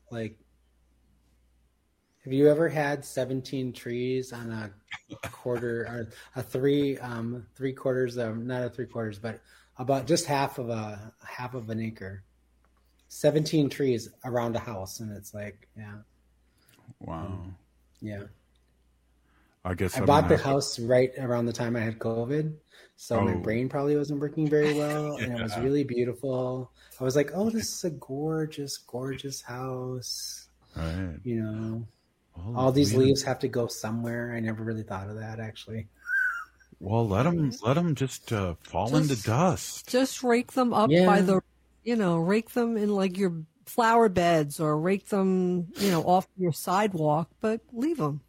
Speaker 8: have you ever had 17 trees on a quarter or a three quarters of, not a 3/4, but about just half of an acre, 17 trees around a house. And it's like, yeah.
Speaker 17: Wow.
Speaker 8: Yeah.
Speaker 17: I guess
Speaker 8: I bought the house right around the time I had COVID. So my brain probably wasn't working very well. And it was really beautiful. I was like, oh, this is a gorgeous, gorgeous house.
Speaker 17: Right.
Speaker 8: All these leaves have to go somewhere. I never really thought of that, actually.
Speaker 17: Well, let them just fall into dust.
Speaker 1: Just rake them up by the, rake them in like your flower beds or rake them, off your sidewalk, but leave them.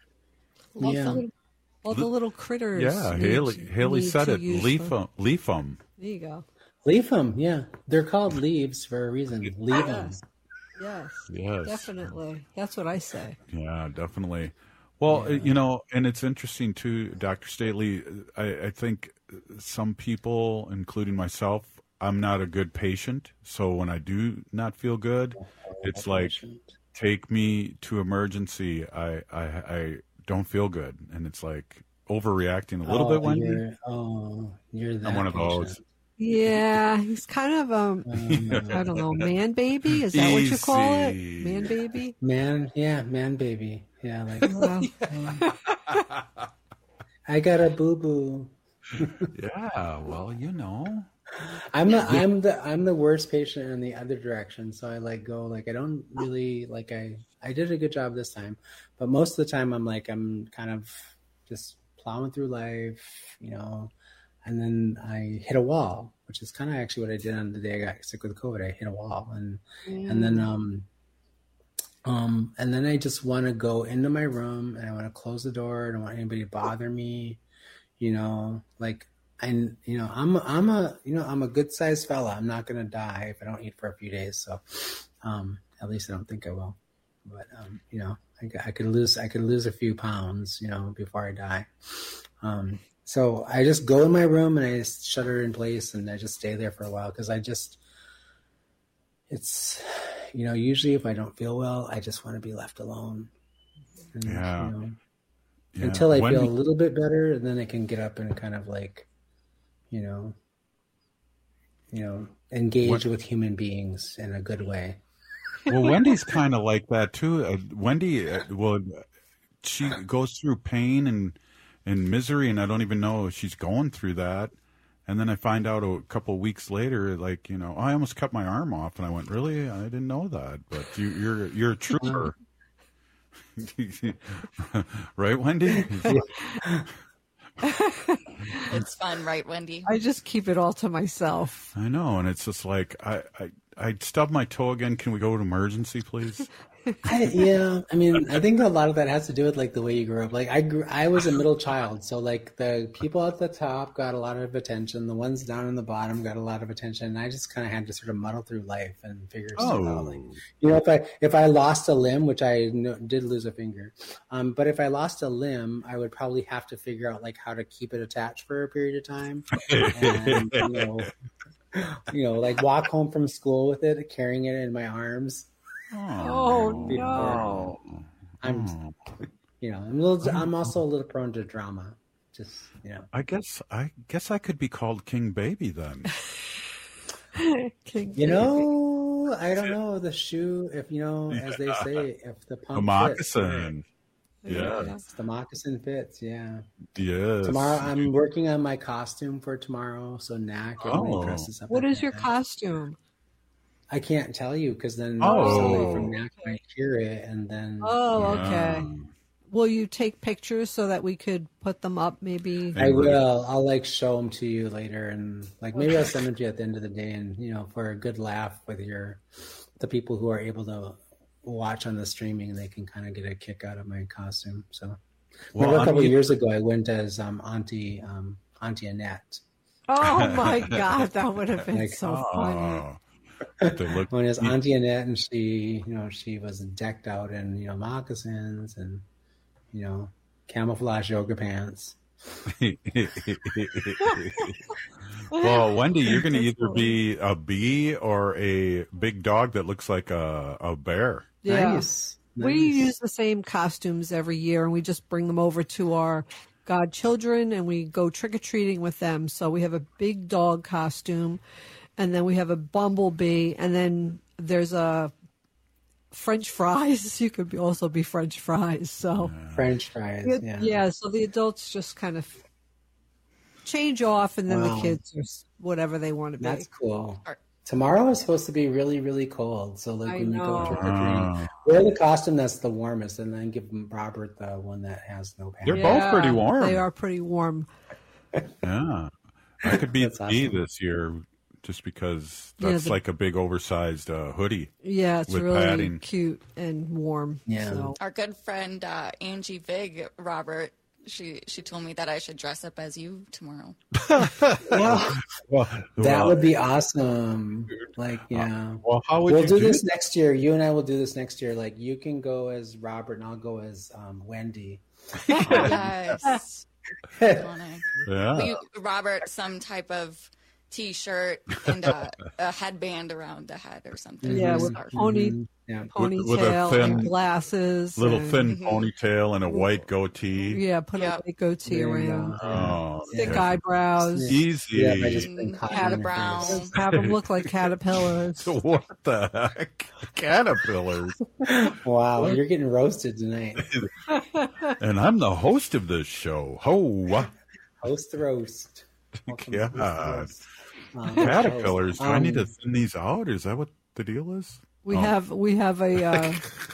Speaker 1: All the little critters.
Speaker 17: Yeah, Haley said it. Leaf them.
Speaker 1: There you go.
Speaker 8: Leaf them, yeah. They're called leaves for a reason. Leave them.
Speaker 1: Yes, definitely. That's what I say.
Speaker 17: Yeah, definitely. Well, and it's interesting too, Dr. Stately. I think some people, including myself, I'm not a good patient. So when I do not feel good, it's like, take me to emergency. I don't feel good, and it's like overreacting a little bit. Wendy,
Speaker 8: you're that.
Speaker 17: I'm one of those.
Speaker 1: Yeah, he's kind of I don't know, man baby. Is that what you call it? Man baby.
Speaker 8: Man baby. Yeah, like I got a boo boo.
Speaker 17: Yeah, well,
Speaker 8: I'm the worst patient in the other direction. So I I don't really I did a good job this time, but most of the time I'm kind of just plowing through life, and then I hit a wall, which is kind of actually what I did on the day I got sick with COVID. I hit a wall, and then I just want to go into my room and I want to close the door. I don't want anybody to bother me, like, and I'm a good sized fella. I'm not gonna die if I don't eat for a few days. So, at least I don't think I will. But I could lose a few pounds, before I die. So I just go in my room and I just shut her in place and I just stay there for a while because it's usually if I don't feel well, I just want to be left alone. And, until I feel a little bit better, and then I can get up and kind of like, engage with human beings in a good way.
Speaker 17: Well, Wendy's kind of like that too. Wendy, she goes through pain and misery, and I don't even know she's going through that. And then I find out a couple of weeks later, like, I almost cut my arm off, and I went, really? I didn't know that. But you're a trooper. Right, Wendy?
Speaker 22: It's fun, right, Wendy?
Speaker 1: I just keep it all to myself.
Speaker 17: I know, and it's just like, I stubbed my toe again. Can we go to emergency, please?
Speaker 8: I think a lot of that has to do with like the way you grew up. Like I was a middle child, so like the people at the top got a lot of attention, the ones down in the bottom got a lot of attention, and I just kind of had to sort of muddle through life and figure stuff out. Like, if I lost a limb, which I did lose a finger, but if I lost a limb, I would probably have to figure out like how to keep it attached for a period of time, and like walk home from school with it, carrying it in my arms.
Speaker 1: Oh no!
Speaker 8: I'm also a little prone to drama. Just
Speaker 17: I guess I could be called King Baby then.
Speaker 1: King
Speaker 8: Baby. I don't know the shoe. If as they say, if the pump
Speaker 17: moccasin.
Speaker 8: Fits. Yeah, the moccasin fits. Yeah.
Speaker 17: Yes.
Speaker 8: Tomorrow I'm working on my costume for tomorrow. So Knack dresses up.
Speaker 1: What is your costume?
Speaker 8: I can't tell you because then somebody from Knack might hear it and then.
Speaker 1: Oh, okay. Will you take pictures so that we could put them up? Maybe
Speaker 8: I will. I'll like show them to you later, and like maybe I'll send them to you at the end of the day, and for a good laugh with the people who are able to watch on the streaming, they can kind of get a kick out of my costume. So, remember a couple of years ago, I went as Auntie Annette.
Speaker 1: Oh my God, that would have been so funny.
Speaker 8: When it was Auntie Annette, and she was decked out in moccasins and camouflage yoga pants.
Speaker 17: Well, Wendy, you're going to either be a bee or a big dog that looks like a bear.
Speaker 1: Yeah.
Speaker 8: Nice.
Speaker 1: We use the same costumes every year, and we just bring them over to our godchildren, and we go trick-or-treating with them. So we have a big dog costume, and then we have a bumblebee, and then there's a French fries. You could also be French fries. So
Speaker 8: French fries,
Speaker 1: yeah. So the adults just kind of change off, and then the kids are whatever they want to be.
Speaker 8: That's cool. Tomorrow is supposed to be really, really cold. So like when you go trick-or-treating, wear the costume that's the warmest, and then give Robert the one that has no pants.
Speaker 17: They're both pretty warm.
Speaker 1: They are pretty warm.
Speaker 17: Yeah, I could be a bee this year. Just because that's like a big oversized hoodie.
Speaker 1: Yeah, it's really
Speaker 17: padding.
Speaker 1: Cute and warm.
Speaker 8: Yeah.
Speaker 1: So.
Speaker 22: Our good friend Angie Vig, Robert, she told me that I should dress up as you tomorrow.
Speaker 8: That would be awesome. Like, yeah.
Speaker 17: How would
Speaker 8: we'll do this next year. You and I will do this next year. Like, you can go as Robert, and I'll go as Wendy.
Speaker 22: Yes.
Speaker 17: Yeah.
Speaker 22: Robert, some type of T-shirt and a headband around the head or something.
Speaker 1: Yeah, with ponytail and glasses.
Speaker 17: Thin ponytail and a white goatee.
Speaker 1: Yeah, put a white goatee around. Thick
Speaker 17: Yeah.
Speaker 1: eyebrows.
Speaker 17: Easy.
Speaker 8: Yeah, I just
Speaker 22: caterpillar.
Speaker 1: Have them look like caterpillars.
Speaker 17: What the heck? Caterpillars.
Speaker 8: Wow, you're getting roasted tonight.
Speaker 17: And I'm the host of this show.
Speaker 8: Host the roast.
Speaker 17: God. Caterpillars. Do I need to thin these out? Is that what the deal is?
Speaker 1: We have a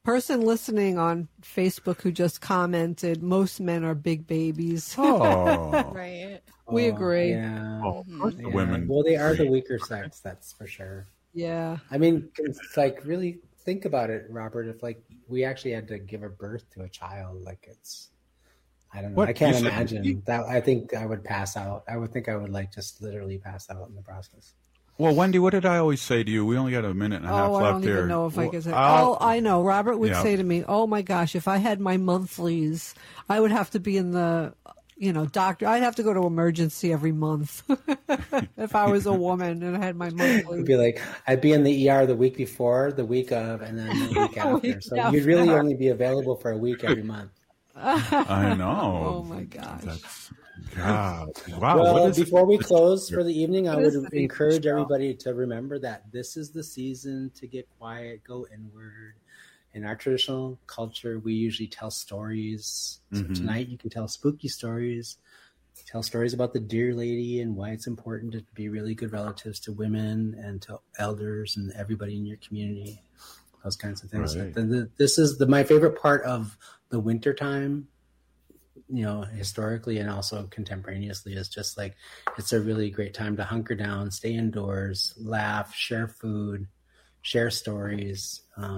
Speaker 1: person listening on Facebook who just commented, most men are big babies.
Speaker 17: Oh.
Speaker 22: Right.
Speaker 1: We agree.
Speaker 8: Yeah.
Speaker 17: Oh, of course the women.
Speaker 8: Well, they are the weaker sex, that's for sure.
Speaker 1: Yeah.
Speaker 8: I mean, it's like, really think about it, Robert. If like we actually had to give a birth to a child, like it's, I don't know.
Speaker 17: What?
Speaker 8: I can't
Speaker 17: You said-
Speaker 8: imagine that. I think I would pass out. I would think I would like just literally pass out in the process.
Speaker 17: Well, Wendy, what did I always say to you? We only got a minute and a half
Speaker 1: Oh, I
Speaker 17: left
Speaker 1: don't
Speaker 17: here.
Speaker 1: even know if I
Speaker 17: Well,
Speaker 1: can say.
Speaker 17: I'll-
Speaker 1: I know. Robert would
Speaker 17: Yeah.
Speaker 1: say to me, "Oh my gosh, if I had my monthlies, I would have to be in the, doctor. I'd have to go to emergency every month if I was a woman and I had my monthly."
Speaker 8: It'd be like I'd be in the ER the week before, the week of, and then the week after.
Speaker 1: Week
Speaker 8: So you'd really
Speaker 1: after.
Speaker 8: only be available for a week every month.
Speaker 17: I know.
Speaker 1: Oh my gosh.
Speaker 17: That's, God. Wow.
Speaker 8: Well,
Speaker 17: what is
Speaker 8: before we close for the evening, I
Speaker 1: What is
Speaker 8: would
Speaker 1: the
Speaker 8: encourage
Speaker 1: show?
Speaker 8: everybody to remember that this is the season to get quiet, go inward. In our traditional culture, we usually tell stories. So
Speaker 17: Mhm.
Speaker 8: tonight you can tell spooky stories. Tell stories about the Dear Lady and why it's important to be really good relatives to women and to elders and everybody in your community. Those kinds of things.
Speaker 17: Right.
Speaker 8: This is my favorite part of the winter time, historically and also contemporaneously, is just like it's a really great time to hunker down, stay indoors, laugh, share food, share stories,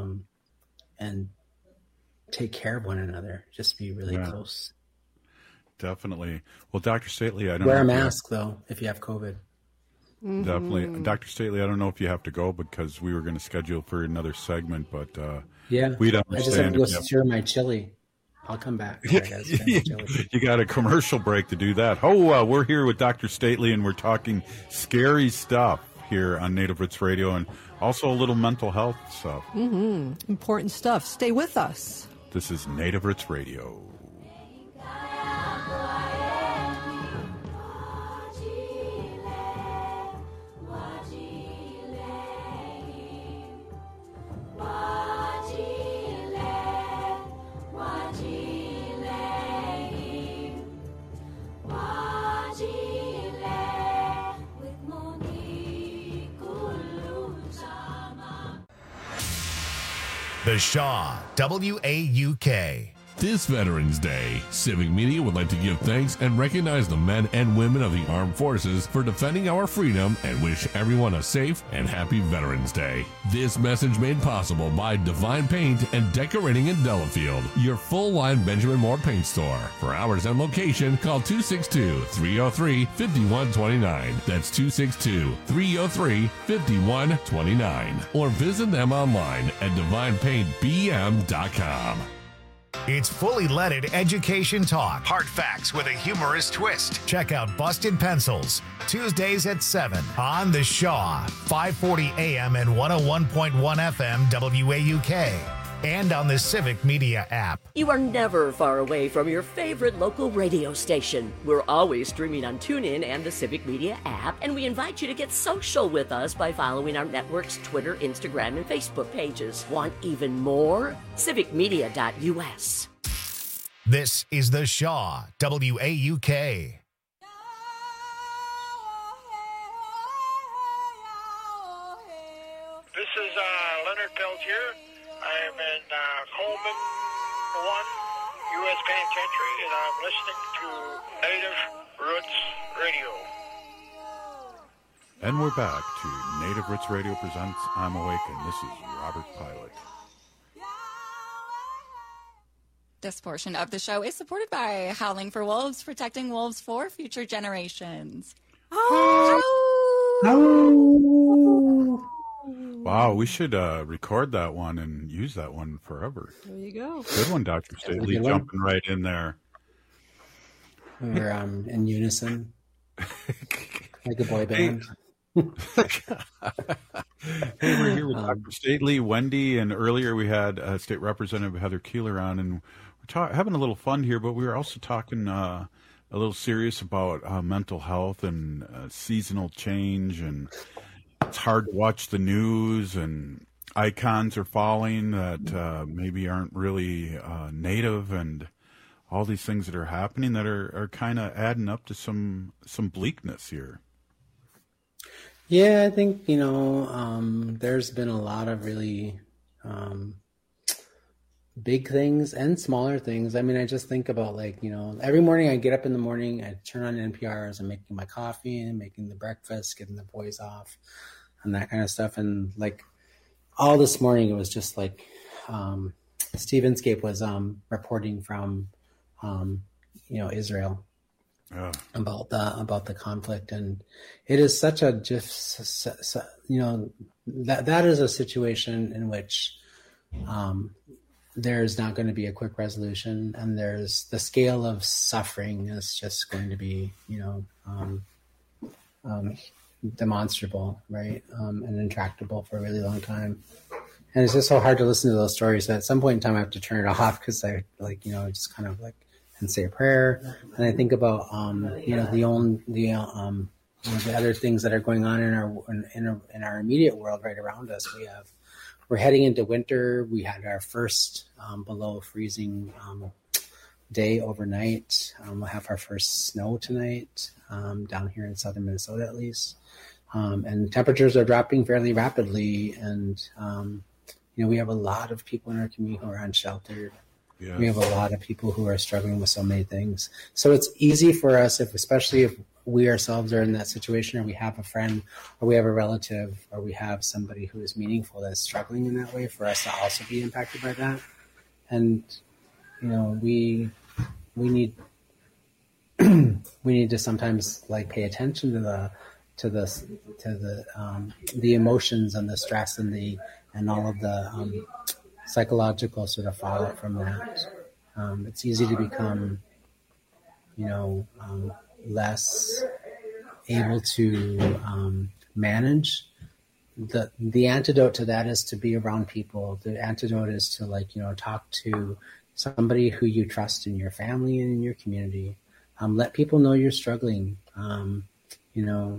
Speaker 8: and take care of one another. Just be really
Speaker 17: Yeah.
Speaker 8: close.
Speaker 17: Definitely. Well, Dr. Stately, I don't
Speaker 8: Wear a
Speaker 17: know if you-
Speaker 8: mask though if you have COVID.
Speaker 17: Definitely. Dr. Stately, I don't know if you have to go because we were going to schedule for another segment, but
Speaker 8: Yeah,
Speaker 17: we'd
Speaker 8: I just have
Speaker 17: understand
Speaker 8: to go
Speaker 17: if you have-
Speaker 8: stir my chili. I'll come back. I gotta stir my chili.
Speaker 17: You got a commercial break to do that. We're here with Dr. Stately, and we're talking scary stuff here on Native Roots Radio, and also a little mental health stuff.
Speaker 1: Important stuff. Stay with us.
Speaker 17: This is Native Roots Radio.
Speaker 10: The Shaw, WAUK.
Speaker 4: This Veterans Day, Civic Media would like to give thanks and recognize the men and women of the armed forces for defending our freedom and wish everyone a safe and happy Veterans Day. This message made possible by Divine Paint and Decorating in Delafield, your full-line Benjamin Moore paint store. For hours and location, call 262-303-5129. That's 262-303-5129. Or visit them online at divinepaintbm.com.
Speaker 10: It's fully leaded education talk. Hard facts with a humorous twist. Check out Busted Pencils, Tuesdays at 7 on The Shaw, 540 AM and 101.1 FM WAUK, and on the Civic Media app.
Speaker 11: You are never far away from your favorite local radio station. We're always streaming on TuneIn and the Civic Media app, and we invite you to get social with us by following our network's Twitter, Instagram, and Facebook pages. Want even more? CivicMedia.us.
Speaker 10: This is The Shaw, WAUK.
Speaker 13: This is Leonard Peltier. I am in Coleman 1, U.S. Penitentiary, and I'm listening to Native Roots Radio.
Speaker 17: And we're back to Native Roots Radio presents I'm Awake, and this is Robert Pilot.
Speaker 22: This portion of the show is supported by Howling for Wolves, protecting wolves for future generations.
Speaker 17: Wow, we should record that one and use that one forever.
Speaker 1: There you go.
Speaker 17: Good one, Dr. Stately,
Speaker 8: good one.
Speaker 17: jumping right in there.
Speaker 8: We're in unison, like a boy band.
Speaker 17: Hey, we're here with Dr. Stately, Wendy, and earlier we had State Representative Heather Keeler on, and we're having a little fun here, but we were also talking a little serious about mental health and seasonal change, and it's hard to watch the news, and icons are falling that maybe aren't really native, and all these things that are happening that are kind of adding up to some bleakness here.
Speaker 8: Yeah, I think, there's been a lot of really big things and smaller things. I mean, I just think about like, you know, every morning I get up in the morning, I turn on NPR as I'm making my coffee and making the breakfast, getting the boys off and that kind of stuff. And like all this morning, it was just like, Steve Inscape was reporting from, you know, Israel about the conflict. And it is such a just, you know, that is a situation in which, there's not going to be a quick resolution, and there's the scale of suffering is just going to be, you know, demonstrable, right? And intractable for a really long time. And it's just so hard to listen to those stories that at some point in time I have to turn it off because I like, you know, just kind of like and say a prayer. And I think about, you know, you know, the other things that are going on in our immediate world right around us. We're heading into winter. We had our first below freezing day overnight. We'll have our first snow tonight down here in southern Minnesota, at least. And temperatures are dropping fairly rapidly. And, you know, we have a lot of people in our community who are unsheltered. Yes. We have a lot of people who are struggling with so many things. So it's easy for us, especially if we ourselves are in that situation, or we have a friend, or we have a relative, or we have somebody who is meaningful that's struggling in that way, for us to also be impacted by that. And, you know, we need we need to sometimes like pay attention to the emotions and the stress and all of the psychological sort of fallout from that. It's easy to become, you know, less able to manage. The antidote to that is to be around people. The antidote is to, like, you know, talk to somebody who you trust in your family and in your community. Let people know you're struggling. You know,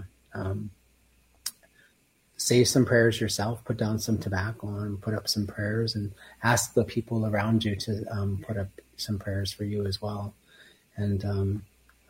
Speaker 8: say some prayers yourself, put down some tobacco and put up some prayers, and ask the people around you to put up some prayers for you as well. And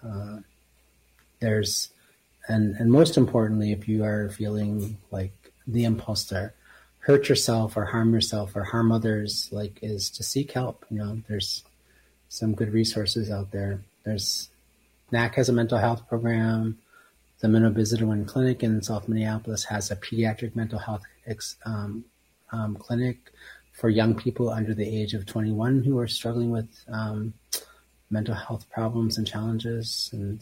Speaker 8: and most importantly, if you are feeling like the impulse to hurt yourself or harm others, like, is to seek help. You know, there's some good resources out there. NAC has a mental health program. The Minnesota Clinic in South Minneapolis has a pediatric mental health clinic for young people under the age of 21 who are struggling with mental health problems and challenges. And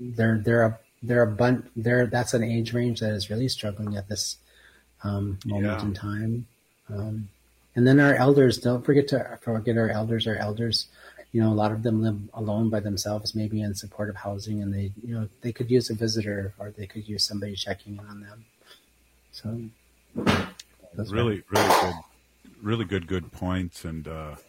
Speaker 8: that's an age range that is really struggling at this moment in time. And then our elders, don't forget our elders. Our elders, you know, a lot of them live alone by themselves, maybe in supportive housing, and they, you know, they could use a visitor, or they could use somebody checking in on them. So
Speaker 17: really good points. And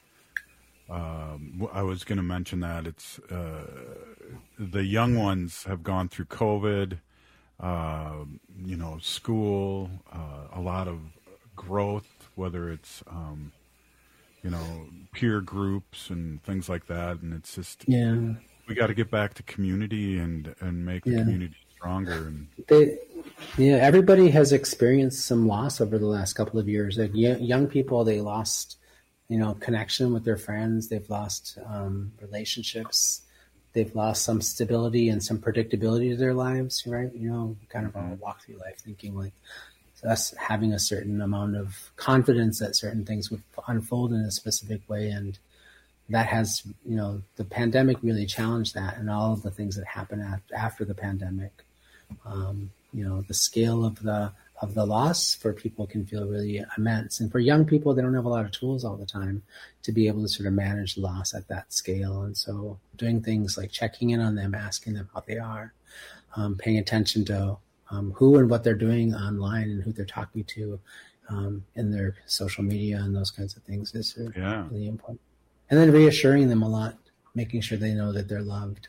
Speaker 17: I was going to mention that it's the young ones have gone through COVID, you know, school, a lot of growth, whether it's you know, peer groups and things like that. And it's just, we got to get back to community and make the community stronger. And
Speaker 8: everybody has experienced some loss over the last couple of years. Like young people, they lost, you know, connection with their friends. They've lost relationships. They've lost some stability and some predictability to their lives, right? You know, kind of all walk through life thinking like, us having a certain amount of confidence that certain things would unfold in a specific way. And that has, you know, the pandemic really challenged that, and all of the things that happened after the pandemic. You know, the scale of the loss for people can feel really immense. And for young people, they don't have a lot of tools all the time to be able to sort of manage loss at that scale. And so doing things like checking in on them, asking them how they are, paying attention to who and what they're doing online and who they're talking to in their social media and those kinds of things is really important. And then reassuring them a lot, making sure they know that they're loved.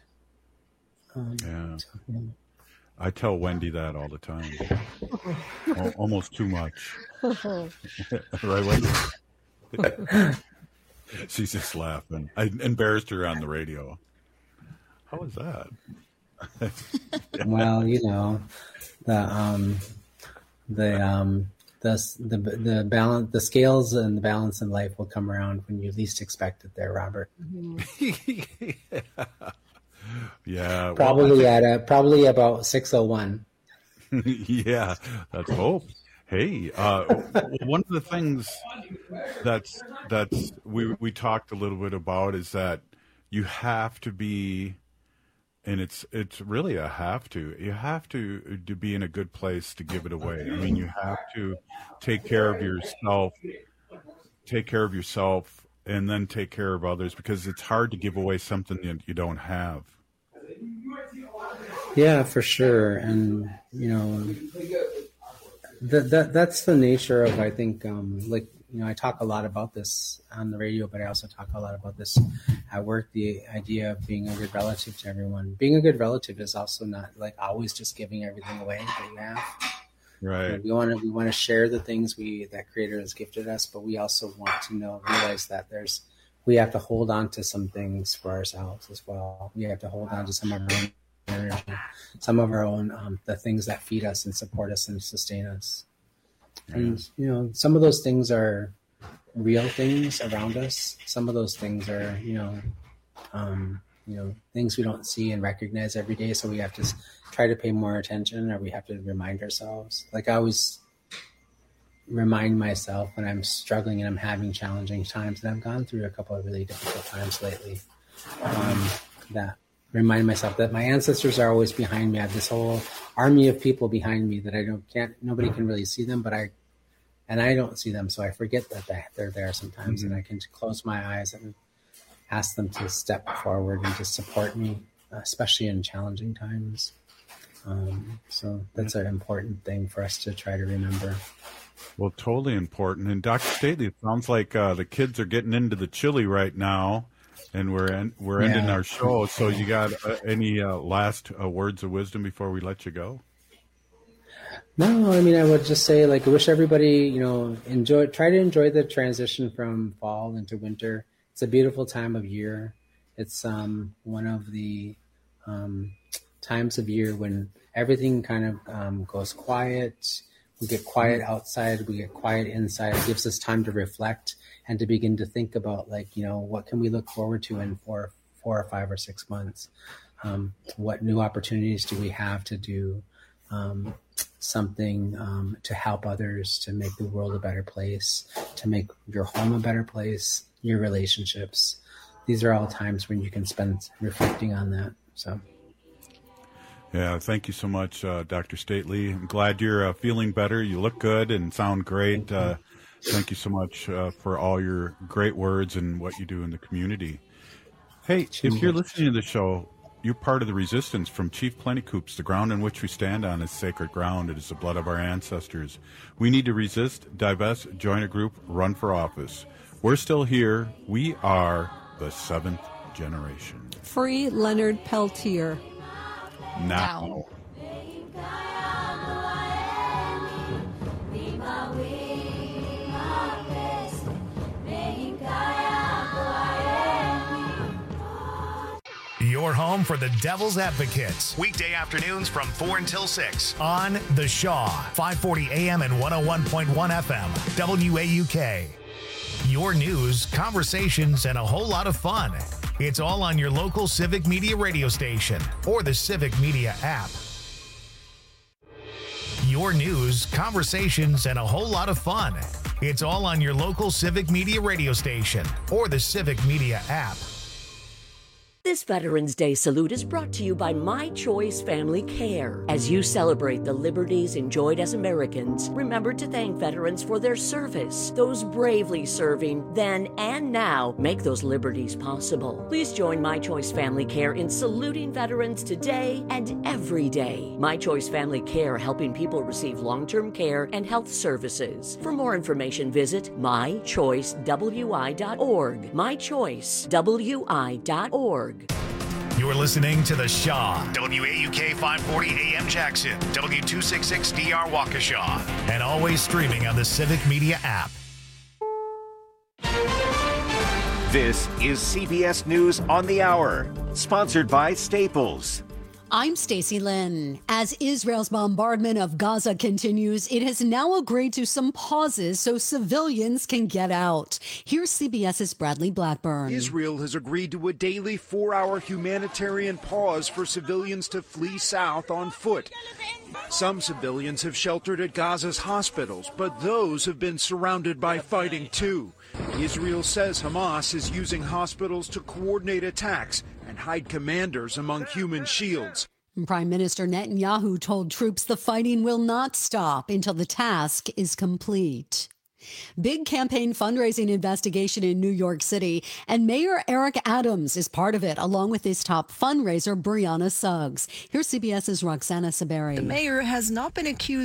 Speaker 17: I tell Wendy that all the time. Almost too much. Right, Wendy? She's just laughing. I embarrassed her on the radio. How was that?
Speaker 8: Well, you know, the balance, the scales and the balance in life will come around when you least expect it there, Robert.
Speaker 17: Yeah.
Speaker 8: Probably probably about 6:01.
Speaker 17: Yeah, that's hope. Hey, one of the things that's we talked a little bit about is that you have to be, and it's really a have to. You have to be in a good place to give it away. I mean, you have to take care of yourself, and then take care of others, because it's hard to give away something that you don't have.
Speaker 8: Yeah, for sure. And that's the nature of, I think, I talk a lot about this on the radio, but I also talk a lot about this at work, the idea of being a good relative to everyone. Being a good relative is also not like always just giving everything away that you have.
Speaker 17: Right.
Speaker 8: We want to share the things that Creator has gifted us, but we also want to realize that we have to hold on to some things for ourselves as well. We have to hold on to some of our own energy, some of our own the things that feed us and support us and sustain us. And some of those things are real things around us. Some of those things are things we don't see and recognize every day. So we have to try to pay more attention, or we have to remind ourselves. Like I always remind myself when I'm struggling and I'm having challenging times, and I've gone through a couple of really difficult times lately, that remind myself that my ancestors are always behind me. I have this whole army of people behind me that nobody can really see them, but I don't see them. So I forget that they're there sometimes, and I can close my eyes and ask them to step forward and to support me, especially in challenging times. So that's an important thing for us to try to remember.
Speaker 17: Well, totally important. And Dr. Stately, it sounds like the kids are getting into the chili right now, and we're ending our show. So you got any last words of wisdom before we let you go?
Speaker 8: No, I mean, I would just say, I wish everybody, try to enjoy the transition from fall into winter. It's a beautiful time of year. It's one of the times of year when everything kind of goes quiet. We get quiet outside, we get quiet inside. It gives us time to reflect and to begin to think about, what can we look forward to in 4 or 5 or 6 months? What new opportunities do we have to do something to help others, to make the world a better place, to make your home a better place, your relationships. These are all times when you can spend reflecting on that. So.
Speaker 17: Yeah, thank you so much, Dr. Stately. I'm glad you're feeling better. You look good and sound great. Thank you so much for all your great words and what you do in the community. Hey, if you're listening to the show, you're part of the resistance from Chief Plentycoops. The ground on which we stand on is sacred ground. It is the blood of our ancestors. We need to resist, divest, join a group, run for office. We're still here. We are the 7th generation.
Speaker 1: Free Leonard Peltier.
Speaker 17: Now.
Speaker 10: Your home for the Devil's Advocates. Weekday afternoons from 4 until 6 on The Shaw, 540 AM and 101.1 FM, WAUK. Your news, conversations, and a whole lot of fun. It's all on your local Civic Media radio station or the Civic Media app. Your news, conversations, and a whole lot of fun. It's all on your local Civic Media radio station or the Civic Media app.
Speaker 11: This Veterans Day salute is brought to you by My Choice Family Care. As you celebrate the liberties enjoyed as Americans, remember to thank veterans for their service. Those bravely serving then and now make those liberties possible. Please join My Choice Family Care in saluting veterans today and every day. My Choice Family Care, helping people receive long-term care and health services. For more information, visit mychoicewi.org. mychoicewi.org.
Speaker 10: You're listening to The Shaw, WAUK 540 AM Jackson, W266DR Waukesha, and always streaming on the Civic Media app.
Speaker 14: This is CBS News on the Hour, sponsored by Staples.
Speaker 2: I'm Stacey Lynn. As Israel's bombardment of Gaza continues, it has now agreed to some pauses so civilians can get out. Here's CBS's Bradley Blackburn.
Speaker 14: Israel has agreed to a daily 4-hour humanitarian pause for civilians to flee south on foot. Some civilians have sheltered at Gaza's hospitals, but those have been surrounded by fighting too. Israel says Hamas is using hospitals to coordinate attacks and hide commanders among human shields.
Speaker 2: Prime Minister Netanyahu told troops the fighting will not stop until the task is complete. Big campaign fundraising investigation in New York City, and Mayor Eric Adams is part of it, along with his top fundraiser, Brianna Suggs. Here's CBS's Roxana Saberi.
Speaker 16: The mayor has not been accused